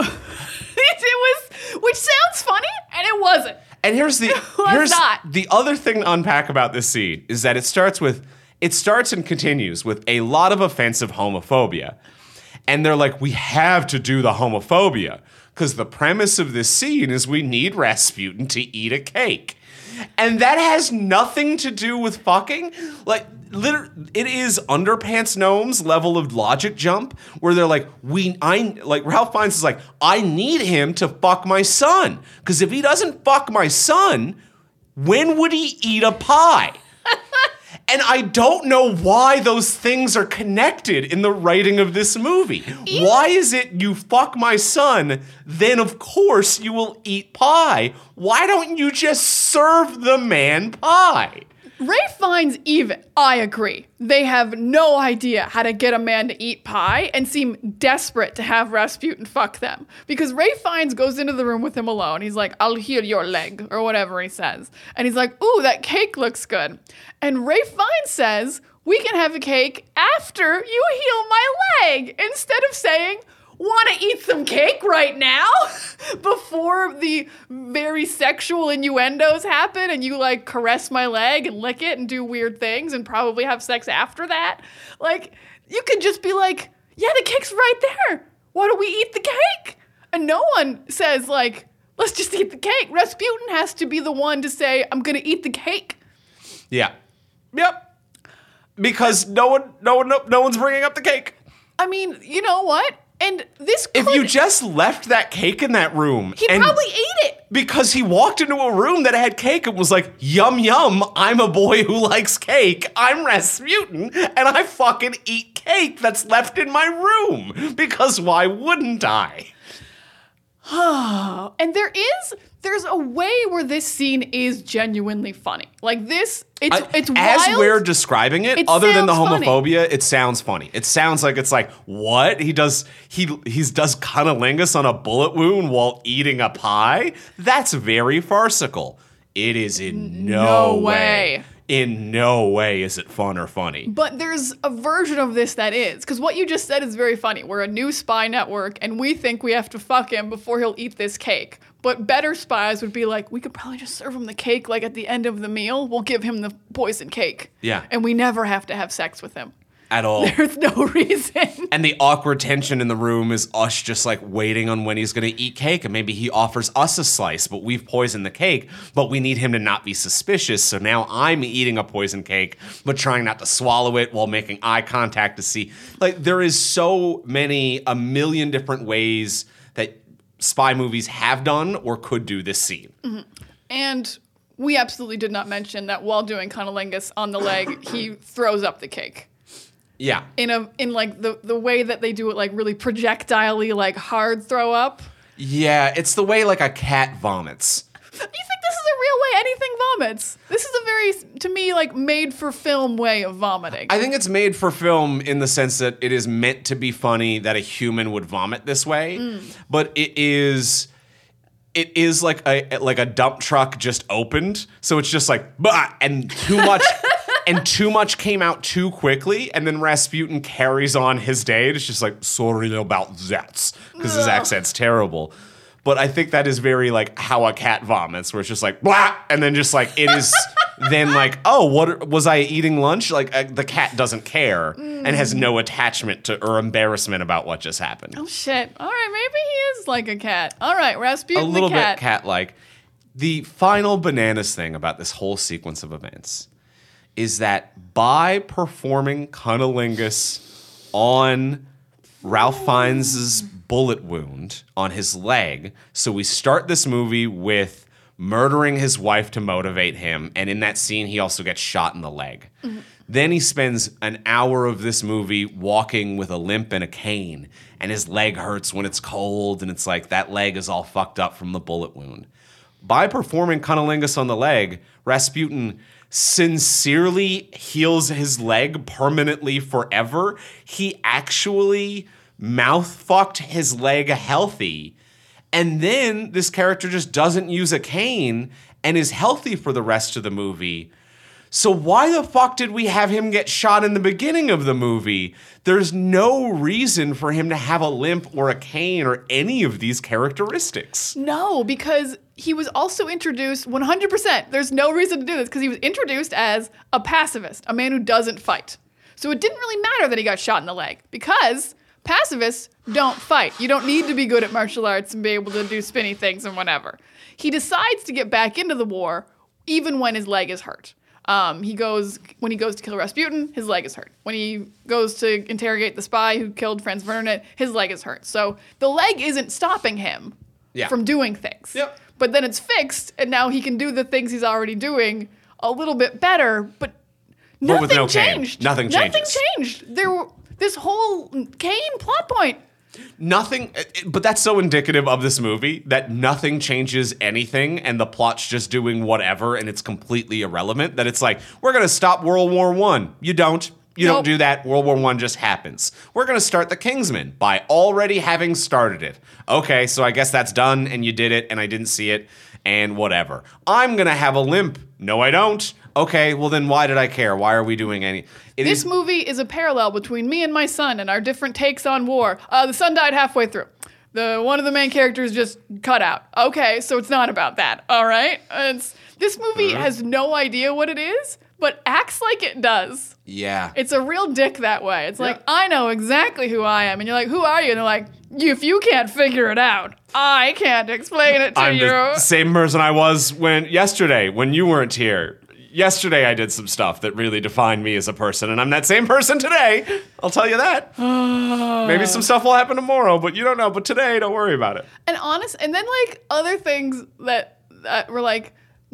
It was, which sounds funny, and it wasn't. And here's not. the other thing to unpack about this scene is that it starts and continues with a lot of offensive homophobia. And they're like, we have to do the homophobia because the premise of this scene is we need Rasputin to eat a cake. And that has nothing to do with fucking. Like, it is Underpants Gnomes level of logic jump where they're like, Ralph Fiennes is like, I need him to fuck my son. Because if he doesn't fuck my son, when would he eat a pie? And I don't know why those things are connected in the writing of this movie. Why is it you fuck my son, then of course you will eat pie? Why don't you just serve the man pie? Ray Fiennes even, I agree. They have no idea how to get a man to eat pie and seem desperate to have Rasputin fuck them. Because Ray Fiennes goes into the room with him alone. He's like, I'll heal your leg, or whatever he says. And he's like, ooh, that cake looks good. And Ray Fiennes says, we can have a cake after you heal my leg. Instead of saying, want to eat some cake right now before the very sexual innuendos happen and you like caress my leg and lick it and do weird things and probably have sex after that. Like, you could just be like, yeah, the cake's right there. Why don't we eat the cake? And no one says like, let's just eat the cake. Rasputin has to be the one to say, I'm going to eat the cake. Yeah. Yep. Because no one's bringing up the cake. I mean, you know what? And this If you just left that cake in that room. He probably ate it. Because he walked into a room that had cake and was like, yum, yum, I'm a boy who likes cake. I'm Rasputin, and I fucking eat cake that's left in my room. Because why wouldn't I? And there's a way where this scene is genuinely funny. Like this, it's wild. As we're describing it other than the sounds funny. homophobia, it sounds funny. It sounds like it's like, what? He does cunnilingus on a bullet wound while eating a pie? That's very farcical. It is in no way. In no way is it fun or funny. But there's a version of this that is. Because what you just said is very funny. We're a new spy network, and we think we have to fuck him before he'll eat this cake. But better spies would be like, we could probably just serve him the cake, like at the end of the meal. We'll give him the poison cake. Yeah. And we never have to have sex with him. At all. There's no reason. And the awkward tension in the room is us just like waiting on when he's going to eat cake. And maybe he offers us a slice, but we've poisoned the cake. But we need him to not be suspicious. So now I'm eating a poison cake, but trying not to swallow it while making eye contact to see. Like, there is so many, a million different ways that spy movies have done or could do this scene. Mm-hmm. And we absolutely did not mention that while doing cunnilingus on the leg, he throws up the cake. Yeah. In like the way that they do it, like really projectile-y, like hard throw up. Yeah, it's the way like a cat vomits. You think this is a real way anything vomits? This is a very, to me, like made for film way of vomiting. I think it's made for film in the sense that it is meant to be funny that a human would vomit this way, but it is like a dump truck just opened, so it's just like bah, and too much. And too much came out too quickly, and then Rasputin carries on his day. It's just like, sorry about that, because his accent's terrible. But I think that is very like how a cat vomits, where it's just like, blah, and then just like, it is then like, oh, what was I eating lunch? Like the cat doesn't care and has no attachment to or embarrassment about what just happened. Oh, shit. All right, maybe he is like a cat. All right, Rasputin A little the cat. bit cat-like. The final bananas thing about this whole sequence of events is that by performing cunnilingus on Ralph Fiennes' bullet wound on his leg, so we start this movie with murdering his wife to motivate him, and in that scene he also gets shot in the leg. Then he spends an hour of this movie walking with a limp and a cane, and his leg hurts when it's cold, and it's like that leg is all fucked up from the bullet wound. By performing cunnilingus on the leg, Rasputin sincerely heals his leg permanently forever. He actually mouth-fucked his leg healthy. And then this character just doesn't use a cane and is healthy for the rest of the movie. So why the fuck did we have him get shot in the beginning of the movie? There's no reason for him to have a limp or a cane or any of these characteristics. No, because he was also introduced 100%. There's no reason to do this because he was introduced as a pacifist, a man who doesn't fight. So it didn't really matter that he got shot in the leg because pacifists don't fight. You don't need to be good at martial arts and be able to do spinny things and whatever. He decides to get back into the war even when his leg is hurt. When he goes to kill Rasputin, his leg is hurt. When he goes to interrogate the spy who killed Franz Werner, his leg is hurt. So the leg isn't stopping him from doing things. Yep. But then it's fixed, and now he can do the things he's already doing a little bit better, but nothing with no changed. cane. Nothing changes. Nothing changed. This whole Kane plot point. Nothing, but that's so indicative of this movie that nothing changes anything and the plot's just doing whatever and it's completely irrelevant. That it's like, we're going to stop World War I. You don't. You don't do that. World War I just happens. We're going to start the Kingsman by already having started it. Okay, so I guess that's done and you did it and I didn't see it and whatever. I'm going to have a limp. No, I don't. Okay, well then why did I care? Why are we doing any... This movie is a parallel between me and my son and our different takes on war. The son died halfway through. One of the main characters just cut out. Okay, so it's not about that. All right? This movie has no idea what it is, but acts like it does. Yeah. It's a real dick that way. It's like, I know exactly who I am. And you're like, who are you? And they're like, if you can't figure it out, I can't explain it to you. I'm the same person I was yesterday when you weren't here. Yesterday I did some stuff that really defined me as a person, and I'm that same person today. I'll tell you that. Maybe some stuff will happen tomorrow, but you don't know. But today, don't worry about it. And then like other things that were like,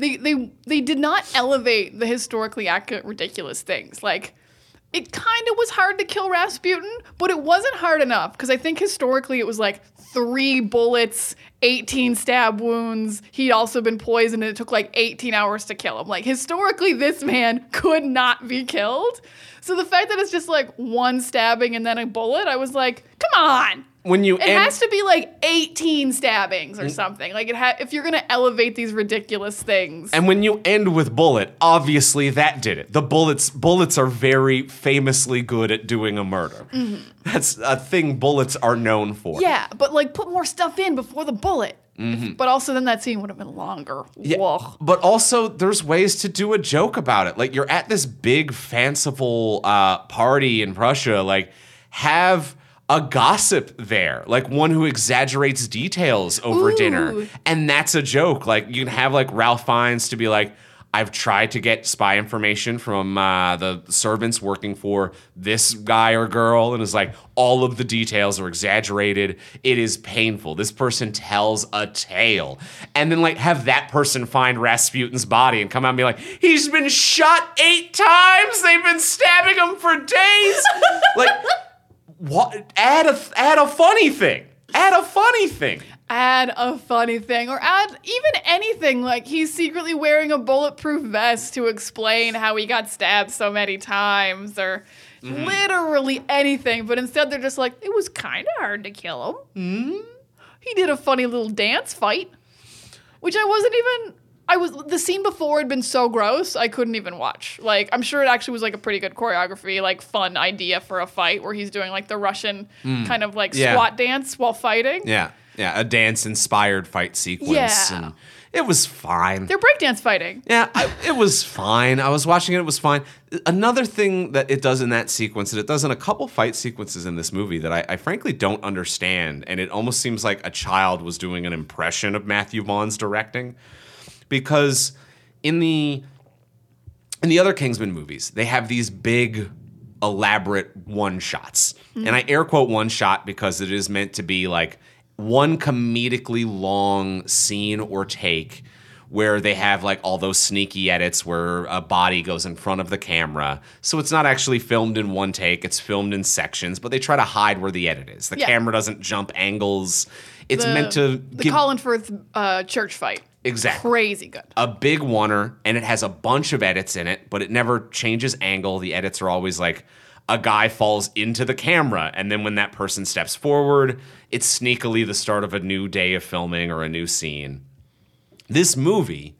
they did not elevate the historically accurate ridiculous things. Like, it kind of was hard to kill Rasputin, but it wasn't hard enough because I think historically it was like 3 bullets, 18 stab wounds. He'd also been poisoned and it took like 18 hours to kill him. Like, historically, this man could not be killed. So the fact that it's just like 1 stabbing and then a bullet, I was like, come on. It has to be like 18 stabbings or something. Like, if you're going to elevate these ridiculous things. And when you end with bullet, obviously that did it. The bullets are very famously good at doing a murder. Mm-hmm. That's a thing bullets are known for. Yeah, but like put more stuff in before the bullet. Mm-hmm. But also then that scene would have been longer. Yeah, whoa. but also there's ways to do a joke about it. Like, you're at this big fanciful party in Prussia. Like, have a gossip there, like one who exaggerates details over dinner. And that's a joke. Like, you can have like Ralph Fiennes to be like, I've tried to get spy information from the servants working for this guy or girl, and it's like, all of the details are exaggerated. It is painful. This person tells a tale. And then like have that person find Rasputin's body and come out and be like, he's been shot 8 times. They've been stabbing him for days. Like, what? Add a funny thing. Add a funny thing. add a funny thing or add even anything. Like he's secretly wearing a bulletproof vest to explain how he got stabbed so many times or literally anything. But instead they're just like, it was kind of hard to kill him. He did a funny little dance fight, which the scene before had been so gross, I couldn't even watch. Like, I'm sure it actually was like a pretty good choreography, like fun idea for a fight where he's doing like the Russian kind of like squat dance while fighting. Yeah. Yeah. A dance inspired fight sequence. Yeah. And it was fine. They're breakdance fighting. Yeah, it was fine. I was watching it. It was fine. Another thing that it does in that sequence, and it does in a couple fight sequences in this movie that I frankly don't understand, and it almost seems like a child was doing an impression of Matthew Vaughn's directing. Because in the other Kingsman movies, they have these big, elaborate one-shots. And I air quote one shot because it is meant to be like one comedically long scene or take where they have like all those sneaky edits where a body goes in front of the camera. So it's not actually filmed in one take, it's filmed in sections, but they try to hide where the edit is. The camera doesn't jump angles. It's meant to the Colin Firth church fight. Exactly. Crazy good. A big oneer, and it has a bunch of edits in it, but it never changes angle. The edits are always like a guy falls into the camera, and then when that person steps forward, it's sneakily the start of a new day of filming or a new scene. This movie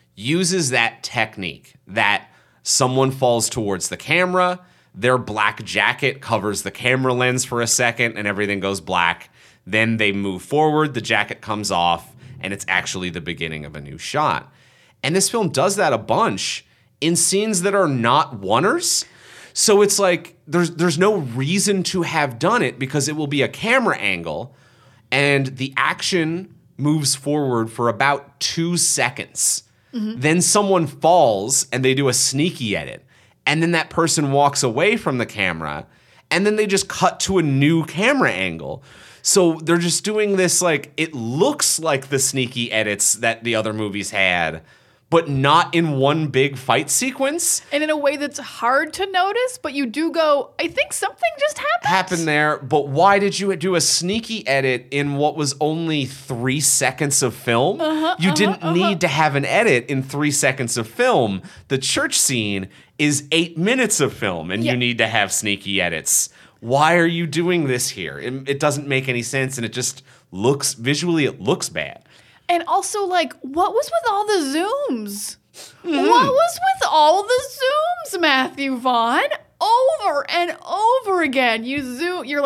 uses that technique that someone falls towards the camera, their black jacket covers the camera lens for a second, and everything goes black. Then they move forward, the jacket comes off, and it's actually the beginning of a new shot. And this film does that a bunch in scenes that are not oneers. So it's like there's no reason to have done it because it will be a camera angle and the action moves forward for about 2 seconds. Then someone falls and they do a sneaky edit. And then that person walks away from the camera and then they just cut to a new camera angle. So they're just doing this like, it looks like the sneaky edits that the other movies had, but not in one big fight sequence. And in a way that's hard to notice, but you do go, I think something just happened. There, but why did you do a sneaky edit in what was only 3 seconds of film? You didn't need to have an edit in 3 seconds of film. The church scene is 8 minutes of film, and you need to have sneaky edits. Why are you doing this here? It doesn't make any sense, and it just looks, visually it looks bad. And also, like, what was with all the zooms? What was with all the zooms, Matthew Vaughn? Over and over again. You zoom, you're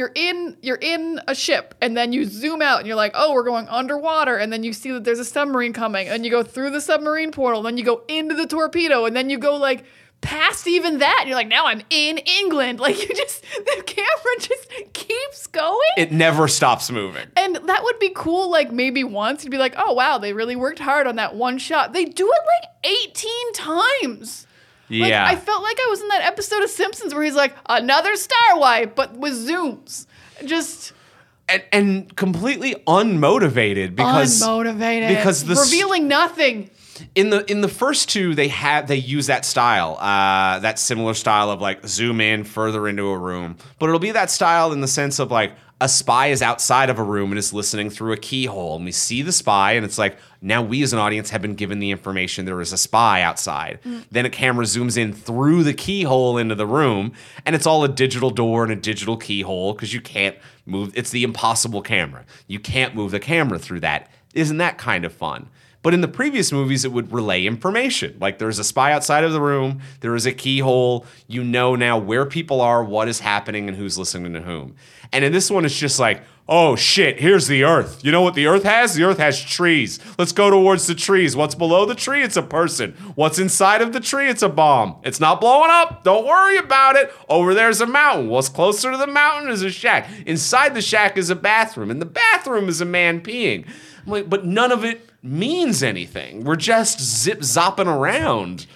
in a ship, and then you zoom out, and you're like, oh, we're going underwater, and then you see that there's a submarine coming, and you go through the submarine portal, and then you go into the torpedo, and then you go, like, past even that, and you're like, now I'm in England. Like, the camera just keeps going. It never stops moving. And that would be cool, like, maybe once. You'd be like, oh, wow, they really worked hard on that one shot. They do it, like, 18 times. Yeah. Like, I felt like I was in that episode of Simpsons where he's like, another star wipe, but with zooms. Just... And completely unmotivated because... Because revealing nothing. In the first two, they use that style, that similar style of like zoom in further into a room, but it'll be that style in the sense of like a spy is outside of a room and is listening through a keyhole, and we see the spy, and it's like now we as an audience have been given the information there is a spy outside. Then a camera zooms in through the keyhole into the room, and it's all a digital door and a digital keyhole because you can't move. It's the impossible camera. You can't move the camera through that. Isn't that kind of fun? But in the previous movies, it would relay information. Like there's a spy outside of the room, there is a keyhole, you know now where people are, what is happening, and who's listening to whom. And in this one, it's just like, oh shit, here's the Earth. You know what the Earth has? The Earth has trees. Let's go towards the trees. What's below the tree? It's a person. What's inside of the tree? It's a bomb. It's not blowing up. Don't worry about it. Over there's a mountain. What's closer to the mountain is a shack. Inside the shack is a bathroom, and the bathroom is a man peeing. I'm like, but none of it means anything. We're just zip-zopping around.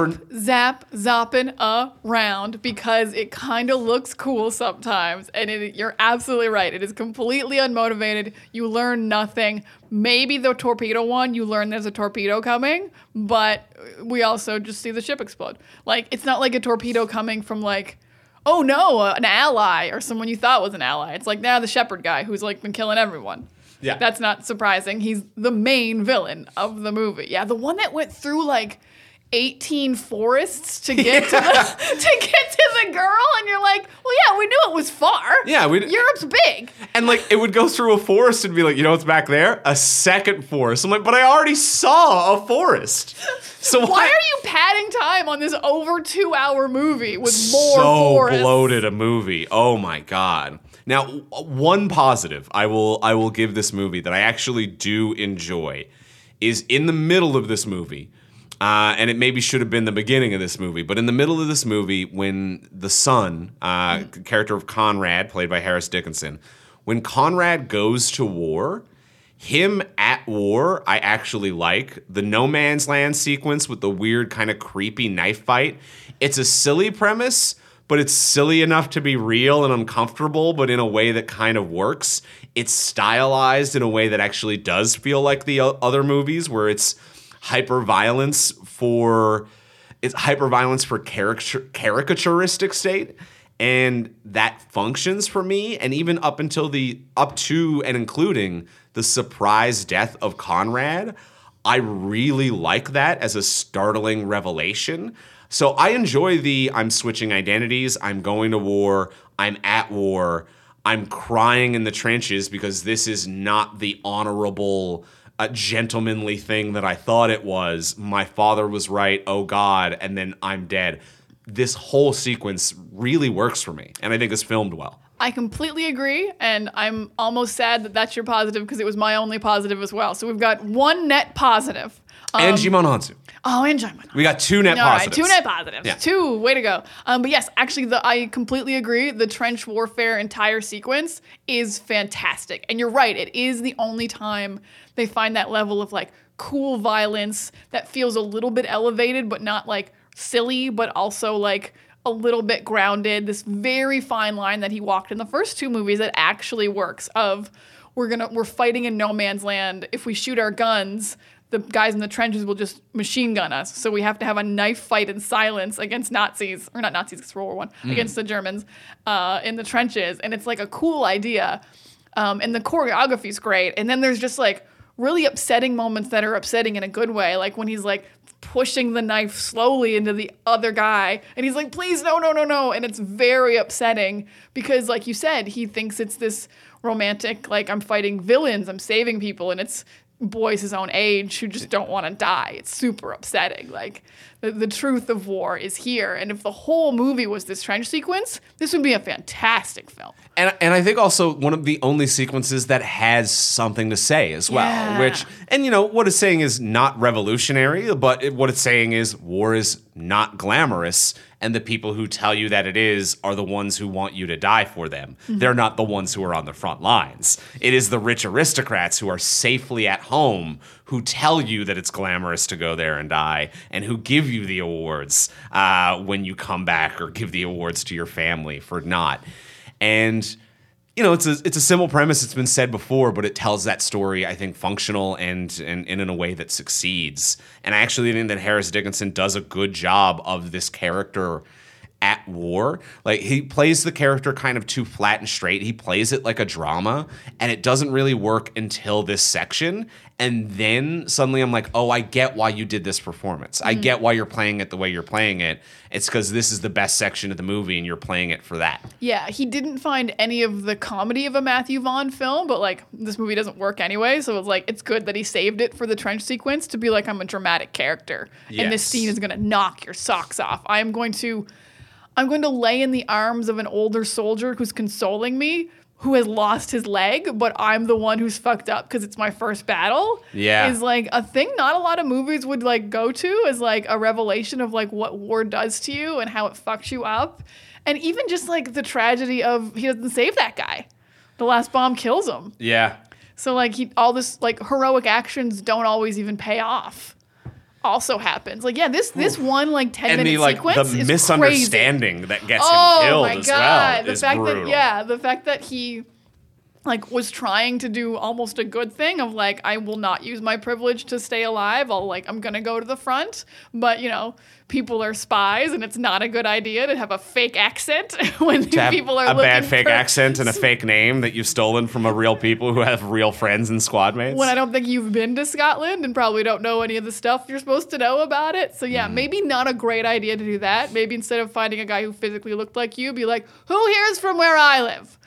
Zopping around because it kind of looks cool sometimes. And you're absolutely right. It is completely unmotivated. You learn nothing. Maybe the torpedo one, you learn there's a torpedo coming, but we also just see the ship explode. Like, it's not like a torpedo coming from like, oh no, an ally or someone you thought was an ally. It's like, the shepherd guy who's like been killing everyone. Yeah. That's not surprising. He's the main villain of the movie. Yeah, the one that went through like 18 forests to get to the girl, and you're like, well, yeah, we knew it was far. Yeah, Europe's big. And like it would go through a forest and be like, you know what's back there? A second forest. I'm like, but I already saw a forest. So Why are you padding time on this over 2-hour movie with more so forests? bloated a movie? Oh my god. Now, one positive I will give this movie that I actually do enjoy is in the middle of this movie. And it maybe should have been the beginning of this movie, but in the middle of this movie, when the son, character of Conrad, played by Harris Dickinson, when Conrad goes to war, him at war, I actually like. The No Man's Land sequence with the weird kind of creepy knife fight. It's a silly premise, but it's silly enough to be real and uncomfortable, but in a way that kind of works. It's stylized in a way that actually does feel like the other movies, where it's hyper violence for caricaturistic state, and that functions for me. And even up to and including the surprise death of Conrad, I really like that as a startling revelation. So I enjoy I'm switching identities, I'm going to war, I'm at war, I'm crying in the trenches because this is not the honorable, a gentlemanly thing that I thought it was. My father was right, oh God, and then I'm dead. This whole sequence really works for me, and I think it's filmed well. I completely agree, and I'm almost sad that that's your positive because it was my only positive as well. So we've got one net positive. And Jimon Hansu. Oh, and Jimon Hansu. We got two net positives. All right, 2 net positives. Yeah. 2, way to go. But yes, actually, I completely agree. The trench warfare entire sequence is fantastic. And you're right, it is the only time they find that level of like cool violence that feels a little bit elevated, but not like silly, but also like a little bit grounded. This very fine line that he walked in the first 2 movies that actually works of we're fighting in no man's land. If we shoot our guns, the guys in the trenches will just machine gun us. So we have to have a knife fight in silence against Nazis, or not Nazis, it's World War I, against the Germans in the trenches. And it's like a cool idea. And the choreography's great. And then there's just like really upsetting moments that are upsetting in a good way. Like when he's like pushing the knife slowly into the other guy. And he's like, please, no, no, no, no. And it's very upsetting because, like you said, he thinks it's this romantic, like I'm fighting villains, I'm saving people. And it's boys his own age who just don't want to die. It's super upsetting. Like the truth of war is here. And if the whole movie was this trench sequence, this would be a fantastic film. And I think also one of the only sequences that has something to say as well. Yeah. Which, and you know, what it's saying is not revolutionary, but what it's saying is war is not glamorous. And the people who tell you that it is are the ones who want you to die for them. Mm-hmm. They're not the ones who are on the front lines. It is the rich aristocrats who are safely at home who tell you that it's glamorous to go there and die, and who give you the awards when you come back, or give the awards to your family for not. And you know, it's a simple premise. It's been said before, but it tells that story, I think, functional and in a way that succeeds. And I actually think that Harris Dickinson does a good job of this character at war. Like, he plays the character kind of too flat and straight. He plays it like a drama, and it doesn't really work until this section. And then suddenly I'm like, oh, I get why you did this performance. I get why you're playing it the way you're playing it. It's because this is the best section of the movie and you're playing it for that. Yeah, he didn't find any of the comedy of a Matthew Vaughn film, but like this movie doesn't work anyway. So it's like, it's good that he saved it for the trench sequence to be like, I'm a dramatic character. Yes. And this scene is going to knock your socks off. I'm going to lay in the arms of an older soldier who's consoling me, who has lost his leg, but I'm the one who's fucked up because it's my first battle. Yeah. Is like a thing not a lot of movies would like go to, as like a revelation of like what war does to you and how it fucks you up. And even just like the tragedy of he doesn't save that guy. The last bomb kills him. Yeah. So like all this like heroic actions don't always even pay off. Also happens. Like, yeah, this one like 10-minute sequence the is misunderstanding crazy. that gets him killed my as God. well The is fact brutal. the fact that he like was trying to do almost a good thing of like, I will not use my privilege to stay alive. I'm going to go to the front. But, people are spies and it's not a good idea to have a fake accent when people are a looking bad fake for accent and a fake name that you've stolen from a real people who have real friends and squad mates. when I don't think you've been to Scotland and probably don't know any of the stuff you're supposed to know about it. So yeah, maybe not a great idea to do that. Maybe instead of finding a guy who physically looked like you, be like, who here is from where I live?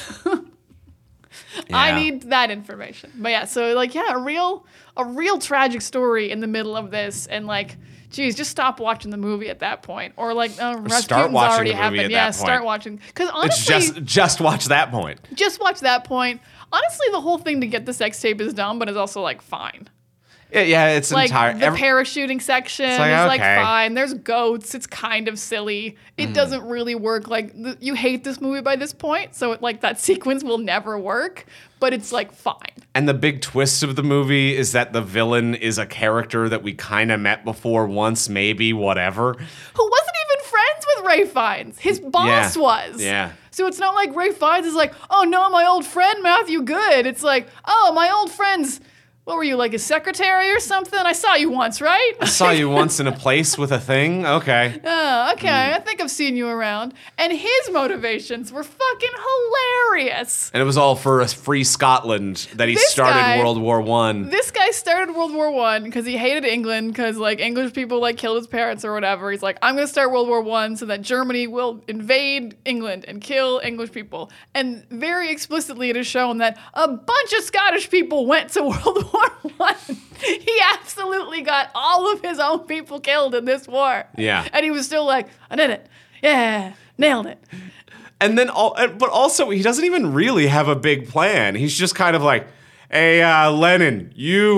I need that information. But yeah, so like, yeah, a real tragic story in the middle of this, and like, geez, just stop watching the movie at that point, or like, Rasputin's watching already the movie happened. at Yeah, that start point. watching. Because honestly, It's just watch that point. just watch that point. Honestly, the whole thing to get the sex tape is dumb, but it's also like fine. Yeah, it's Like entire. the parachuting section is like, like okay. fine. There's goats. It's kind of silly. It doesn't really work. Like you hate this movie by this point, so like that sequence will never work. But it's like fine. And the big twist of the movie is that the villain is a character that we kind of met before once, maybe, whatever. Who wasn't even friends with Ray Fiennes. His boss was. Yeah. So it's not like Ray Fiennes is like, oh no, my old friend Matthew Good. It's like, oh, my old friend's, what were you, like his secretary or something? I saw you once, right? I saw you once in a place with a thing. Okay. Oh, okay. I think I've seen you around. And his motivations were fucking hilarious. And it was all for a free Scotland that he This started guy- World War One. This guy started World War One because he hated England because like English people like killed his parents or whatever. He's like, I'm gonna start World War One so that Germany will invade England and kill English people. And very explicitly, it is shown that a bunch of Scottish people went to World War One. He absolutely got all of his own people killed in this war. Yeah. And he was still like, I did it. Yeah, nailed it. And then, but also, he doesn't even really have a big plan. He's just kind of like, hey, Lenin,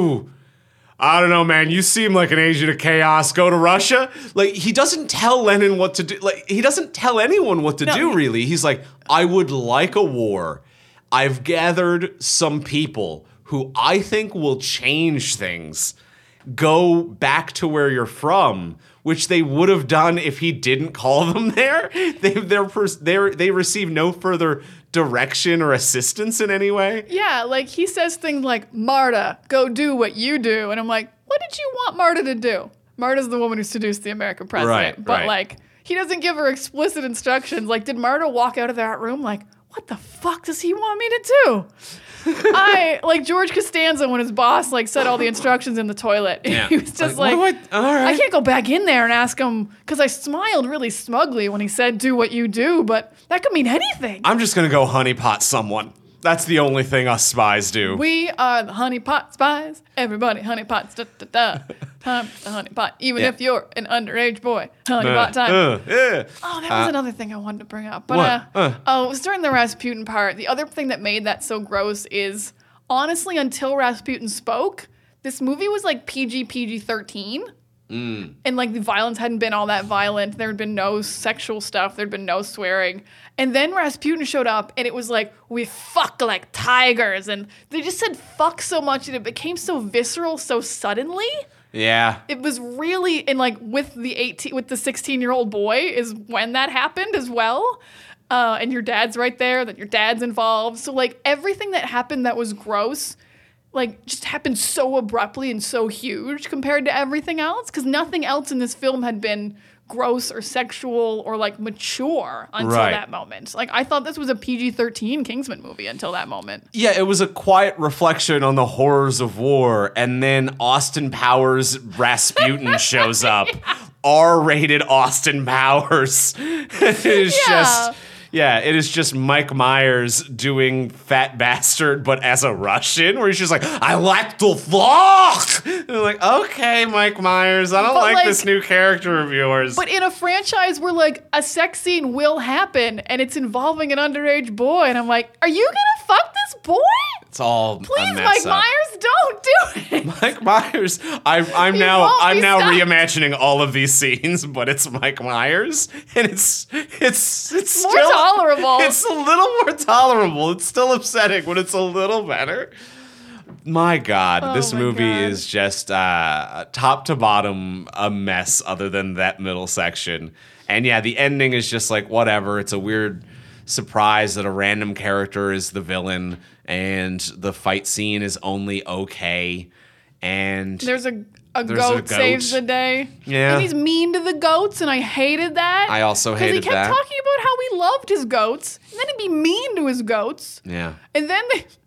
I don't know, man, you seem like an agent of chaos. Go to Russia. Like, he doesn't tell Lenin what to do. Like, he doesn't tell anyone what to do, really. He's like, I would like a war. I've gathered some people who I think will change things. Go back to where you're from, which they would have done if he didn't call them there. They receive no further direction or assistance in any way. Yeah, like he says things like, Marta, go do what you do. And I'm like, what did you want Marta to do? Marta's the woman who seduced the American president. Right, but right. like, he doesn't give her explicit instructions. Like, did Marta walk out of that room like, what the fuck does he want me to do? I like George Costanza when his boss like said all the instructions in the toilet. Yeah. He was just like, what do all right. I can't go back in there and ask him because I smiled really smugly when he said do what you do, but that could mean anything. I'm just gonna go honeypot someone. That's the only thing us spies do. We are the honeypot spies. Everybody honeypots. Da, da, da. Time for the honeypot. Even Yeah. if you're an underage boy. Honeypot time. Yeah. Oh, that was another thing I wanted to bring up. But What? it was during the Rasputin part. The other thing that made that so gross is honestly, until Rasputin spoke, this movie was like PG-13. And like the violence hadn't been all that violent. There had been no sexual stuff. There'd been no swearing. And then Rasputin showed up and it was like, we fuck like tigers. And they just said fuck so much and it became so visceral so suddenly. Yeah. It was really, and like with the 16-year-old boy is when that happened as well. And your dad's right there, that your dad's involved. So like everything that happened that was gross, like just happened so abruptly and so huge compared to everything else. Because nothing else in this film had been gross or sexual or like mature until Right. that moment. Like I thought this was a PG-13 Kingsman movie until that moment. Yeah, it was a quiet reflection on the horrors of war, and then Austin Powers Rasputin shows up. R-rated Austin Powers. It is just... Yeah, it is just Mike Myers doing Fat Bastard, but as a Russian, where he's just like, I like to fuck! And I'm like, okay, Mike Myers, I don't But, like like- this new character of yours. But in a franchise where like a sex scene will happen and it's involving an underage boy, and I'm like, are you gonna fuck this boy? It's all a Please, mess Mike up. Myers, don't do it. Mike Myers. I'm He now won't be stopped. reimagining all of these scenes, but it's Mike Myers, and it's More still tolerable. It's a little more tolerable. It's still upsetting, but it's a little better. My God, this my movie God. is just top to bottom a mess. Other than that middle section, and yeah, the ending is just like whatever. It's a weird surprised that a random character is the villain and the fight scene is only okay. And There's a goat saves the day. Yeah. And he's mean to the goats, and I hated that. I also hated that. Because he kept talking about how he loved his goats, and then he'd be mean to his goats. Yeah. And then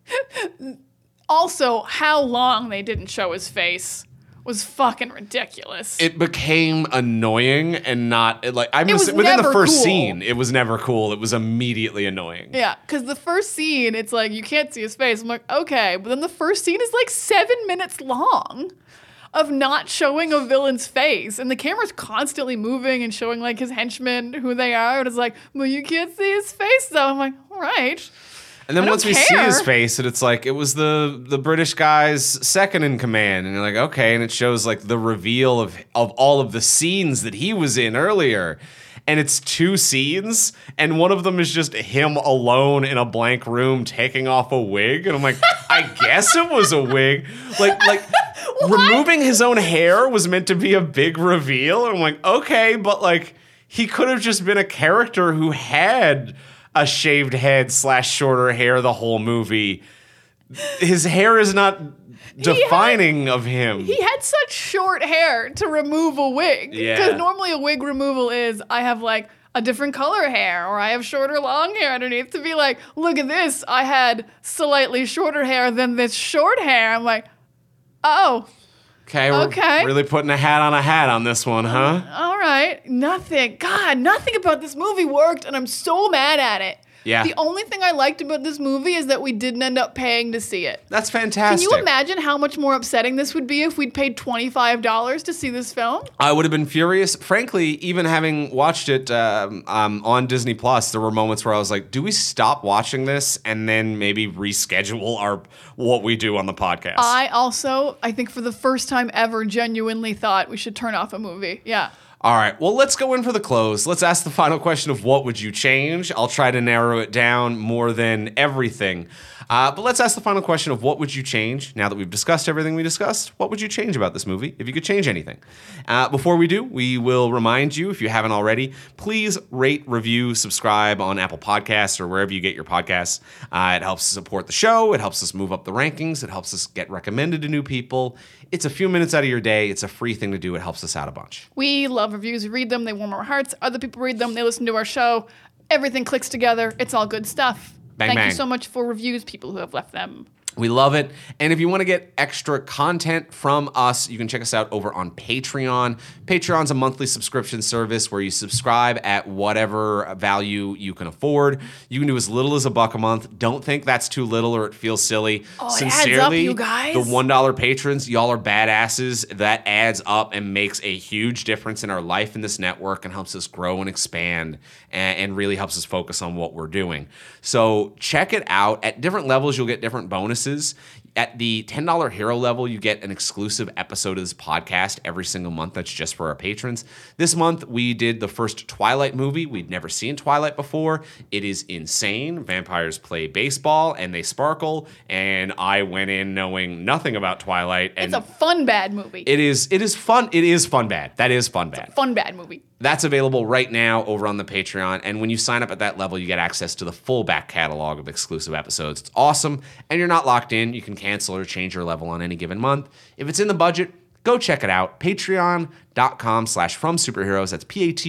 also, how long they didn't show his face was fucking ridiculous. It became annoying and not like was within the never first cool. scene, it was never cool. It was immediately annoying. Yeah, because the first scene, it's like, you can't see his face. I'm like, okay. But then the first scene is like 7 minutes long of not showing a villain's face. And the camera's constantly moving and showing like his henchmen who they are. And it's like, well, you can't see his face though. I'm like, all right. And then I once don't we see care. his face, and it's like it was the British guy's second in command, and you're like, okay, and it shows like the reveal of all of the scenes that he was in earlier. And it's 2 scenes, and one of them is just him alone in a blank room taking off a wig. And I'm like, I guess it was a wig. Like removing his own hair was meant to be a big reveal. And I'm like, okay, but like he could have just been a character who had a shaved head / shorter hair the whole movie. His hair is not defining of him. He had such short hair to remove a wig. Yeah. Because normally a wig removal is, I have like a different color hair, or I have shorter long hair underneath. To be like, look at this, I had slightly shorter hair than this short hair. I'm like, oh, Okay, we're really putting a hat on this one, huh? all right. Nothing about this movie worked, and I'm so mad at it. Yeah. The only thing I liked about this movie is that we didn't end up paying to see it. That's Can fantastic. you imagine how much more upsetting this would be if we'd paid $25 to see this film? I would have been furious. Frankly, even having watched it on Disney Plus, there were moments where I was like, do we stop watching this and then maybe reschedule what we do on the podcast? I think for the first time ever, genuinely thought we should turn off a movie. Yeah. All right, well, let's go in for the close. Let's ask the final question of what would you change? I'll try to narrow it down more than everything. But let's ask the final question of what would you change? Now that we've discussed everything we discussed, what would you change about this movie if you could change anything? Before we do, we will remind you, if you haven't already, please rate, review, subscribe on Apple Podcasts or wherever you get your podcasts. It helps support the show. It helps us move up the rankings. It helps us get recommended to new people. It's a few minutes out of your day. It's a free thing to do. It helps us out a bunch. We love reviews. We read them. They warm our hearts. Other people read them. They listen to our show. Everything clicks together. It's all good stuff. Bang, Thank bang. you so much for reviews, people who have left them. We love it. And if you want to get extra content from us, you can check us out over on Patreon. Patreon's a monthly subscription service where you subscribe at whatever value you can afford. You can do as little as $1 a month. Don't think that's too little or it feels silly. Oh, it adds up, you guys. The $1 patrons, y'all are badasses. That adds up and makes a huge difference in our life in this network and helps us grow and expand and really helps us focus on what we're doing. So check it out. At different levels, you'll get different bonuses. At the $10 hero level, you get an exclusive episode of this podcast every single month. That's just for our patrons. This month, we did the first Twilight movie. We'd never seen Twilight before. It is insane. Vampires play baseball and they sparkle. And I went in knowing nothing about Twilight. And It's a fun bad movie. it is fun. It is fun bad. That is fun bad. Fun bad movie. That's available right now over on the Patreon. And when you sign up at that level, you get access to the full back catalog of exclusive episodes. It's awesome. And you're not locked in. You can cancel or change your level on any given month. If it's in the budget, go check it out. Patreon.com/FromSuperheroes. That's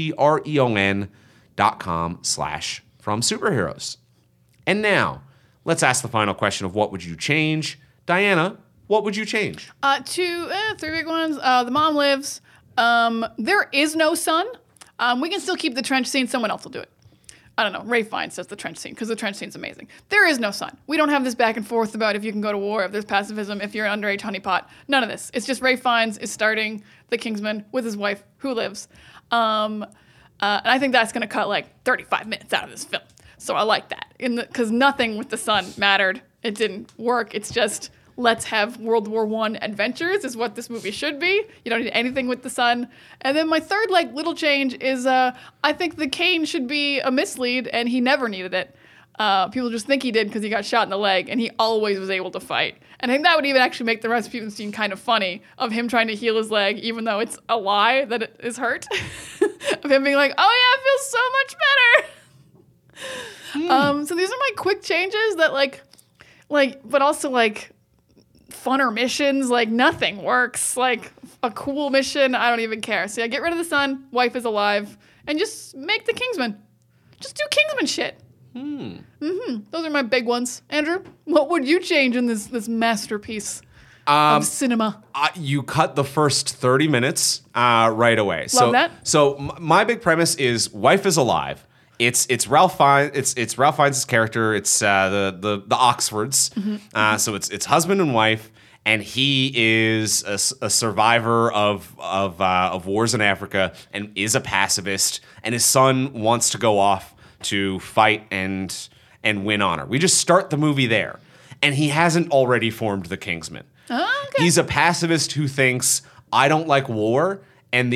patreon.com/FromSuperheroes. And now, let's ask the final question of what would you change? Diana, what would you change? Three big ones. The mom lives. There is no son. We can still keep the trench scene. Someone else will do it. I don't know. Ray Fiennes does the trench scene because the trench scene's amazing. There is no son. We don't have this back and forth about if you can go to war, if there's pacifism, if you're an underage honeypot. None of this. It's just Ray Fiennes is starting the Kingsman with his wife who lives. And I think that's going to cut like 35 minutes out of this film. So I like that. Because nothing with the son mattered. It didn't work. It's just, let's have World War I adventures is what this movie should be. You don't need anything with the son. And then my third little change is I think the cane should be a mislead and he never needed it. People just think he did because he got shot in the leg and he always was able to fight. And I think that would even actually make the Rasputin scene kind of funny of him trying to heal his leg even though it's a lie that it is hurt. Of him being like, oh yeah, it feels so much better. So these are my quick changes that but also like funner missions. Like nothing works. Like a cool mission, I don't even care. So yeah, get rid of the son. Wife is alive, and just make the Kingsman. Just do Kingsman shit. Those are my big ones. Andrew, what would you change in this masterpiece of cinema? You cut the first 30 minutes right away. Love that. So my big premise is wife is alive. It's Ralph Fiennes. It's Ralph Fiennes' character. It's the Oxfords. So it's husband and wife, and he is a survivor of wars in Africa and is a pacifist. And his son wants to go off to fight and win honor. We just start the movie there, and he hasn't already formed the Kingsman. Oh, okay. He's a pacifist who thinks I don't like war, and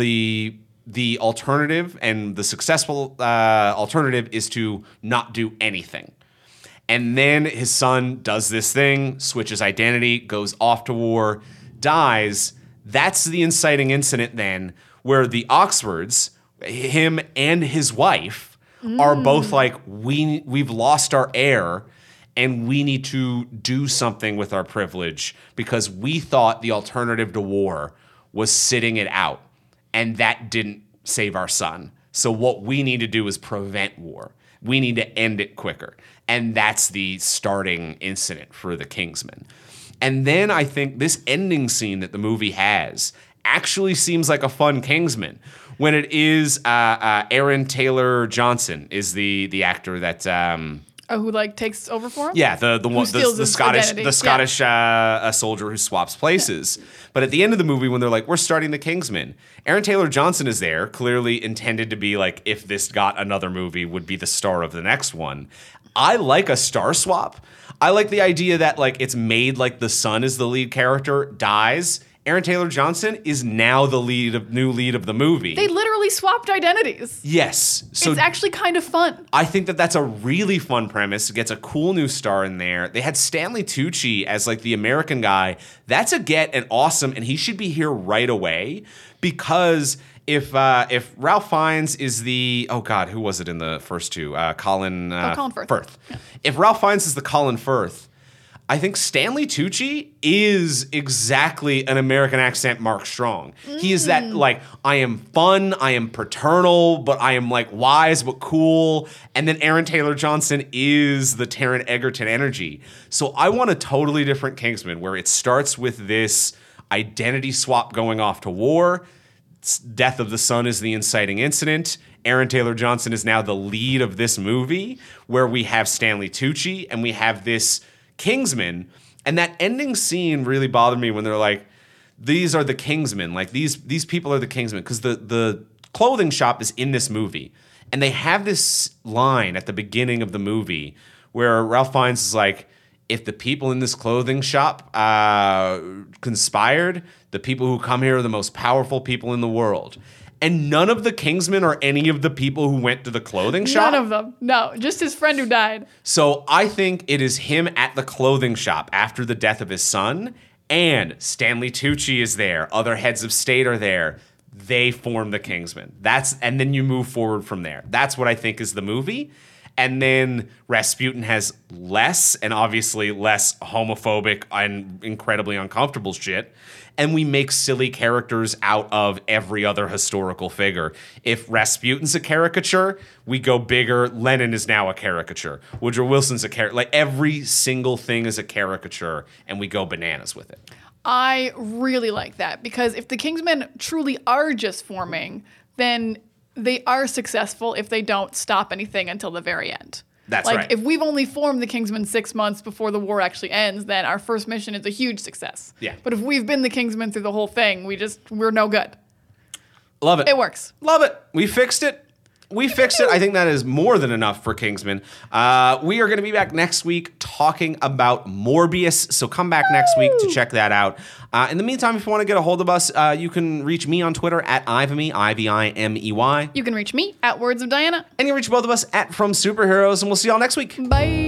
the alternative and the successful alternative is to not do anything. And then his son does this thing, switches identity, goes off to war, dies. That's the inciting incident then, where the Oxfords, him and his wife, are both like, we've lost our heir, and we need to do something with our privilege because we thought the alternative to war was sitting it out, and that didn't save our son. So what we need to do is prevent war. We need to end it quicker. And that's the starting incident for the Kingsman. And then I think this ending scene that the movie has actually seems like a fun Kingsman. When it is Aaron Taylor Johnson is the actor that who like takes over for him? Yeah, the one the Scottish soldier who swaps places. But at the end of the movie, when they're like, we're starting the Kingsman, Aaron Taylor Johnson is there, clearly intended to be like, if this got another movie, would be the star of the next one. I like a star swap. I like the idea that like it's made like the son is the lead character, dies. Aaron Taylor Johnson is now the new lead of the movie. They literally swapped identities. Yes. So it's actually kind of fun. I think that's a really fun premise. It gets a cool new star in there. They had Stanley Tucci as like the American guy. That's a get and awesome, and he should be here right away because if Ralph Fiennes is who was it in the first two? Colin Firth. Yeah. If Ralph Fiennes is the Colin Firth, I think Stanley Tucci is exactly an American accent Mark Strong. He is that, like, I am fun, I am paternal, but I am, like, wise but cool. And then Aaron Taylor Johnson is the Taron Egerton energy. So I want a totally different Kingsman where it starts with this identity swap going off to war. Death of the son is the inciting incident. Aaron Taylor Johnson is now the lead of this movie where we have Stanley Tucci and we have this Kingsman, and that ending scene really bothered me when they're like, these are the Kingsmen, like these people are the Kingsmen, because the clothing shop is in this movie, and they have this line at the beginning of the movie where Ralph Fiennes is like, if the people in this clothing shop conspired, the people who come here are the most powerful people in the world. And none of the Kingsmen are any of the people who went to the clothing shop? None of them. No, just his friend who died. So I think it is him at the clothing shop after the death of his son, and Stanley Tucci is there. Other heads of state are there. They form the Kingsmen. And then you move forward from there. That's what I think is the movie. And then Rasputin has less, and obviously less homophobic and incredibly uncomfortable shit. And we make silly characters out of every other historical figure. If Rasputin's a caricature, we go bigger. Lenin is now a caricature. Woodrow Wilson's a caricature. Like every single thing is a caricature, and we go bananas with it. I really like that because if the Kingsmen truly are just forming, then they are successful if they don't stop anything until the very end. That's like, right. If we've only formed the Kingsmen 6 months before the war actually ends, then our first mission is a huge success. Yeah. But if we've been the Kingsmen through the whole thing, we're no good. Love it. It works. Love it. We fixed it. I think that is more than enough for Kingsman. We are going to be back next week talking about Morbius, so come back next week to check that out. In the meantime, if you want to get a hold of us, you can reach me on Twitter at Ivimey, Ivimey. You can reach me at Words of Diana. And you can reach both of us at From Superheroes, and we'll see y'all next week. Bye.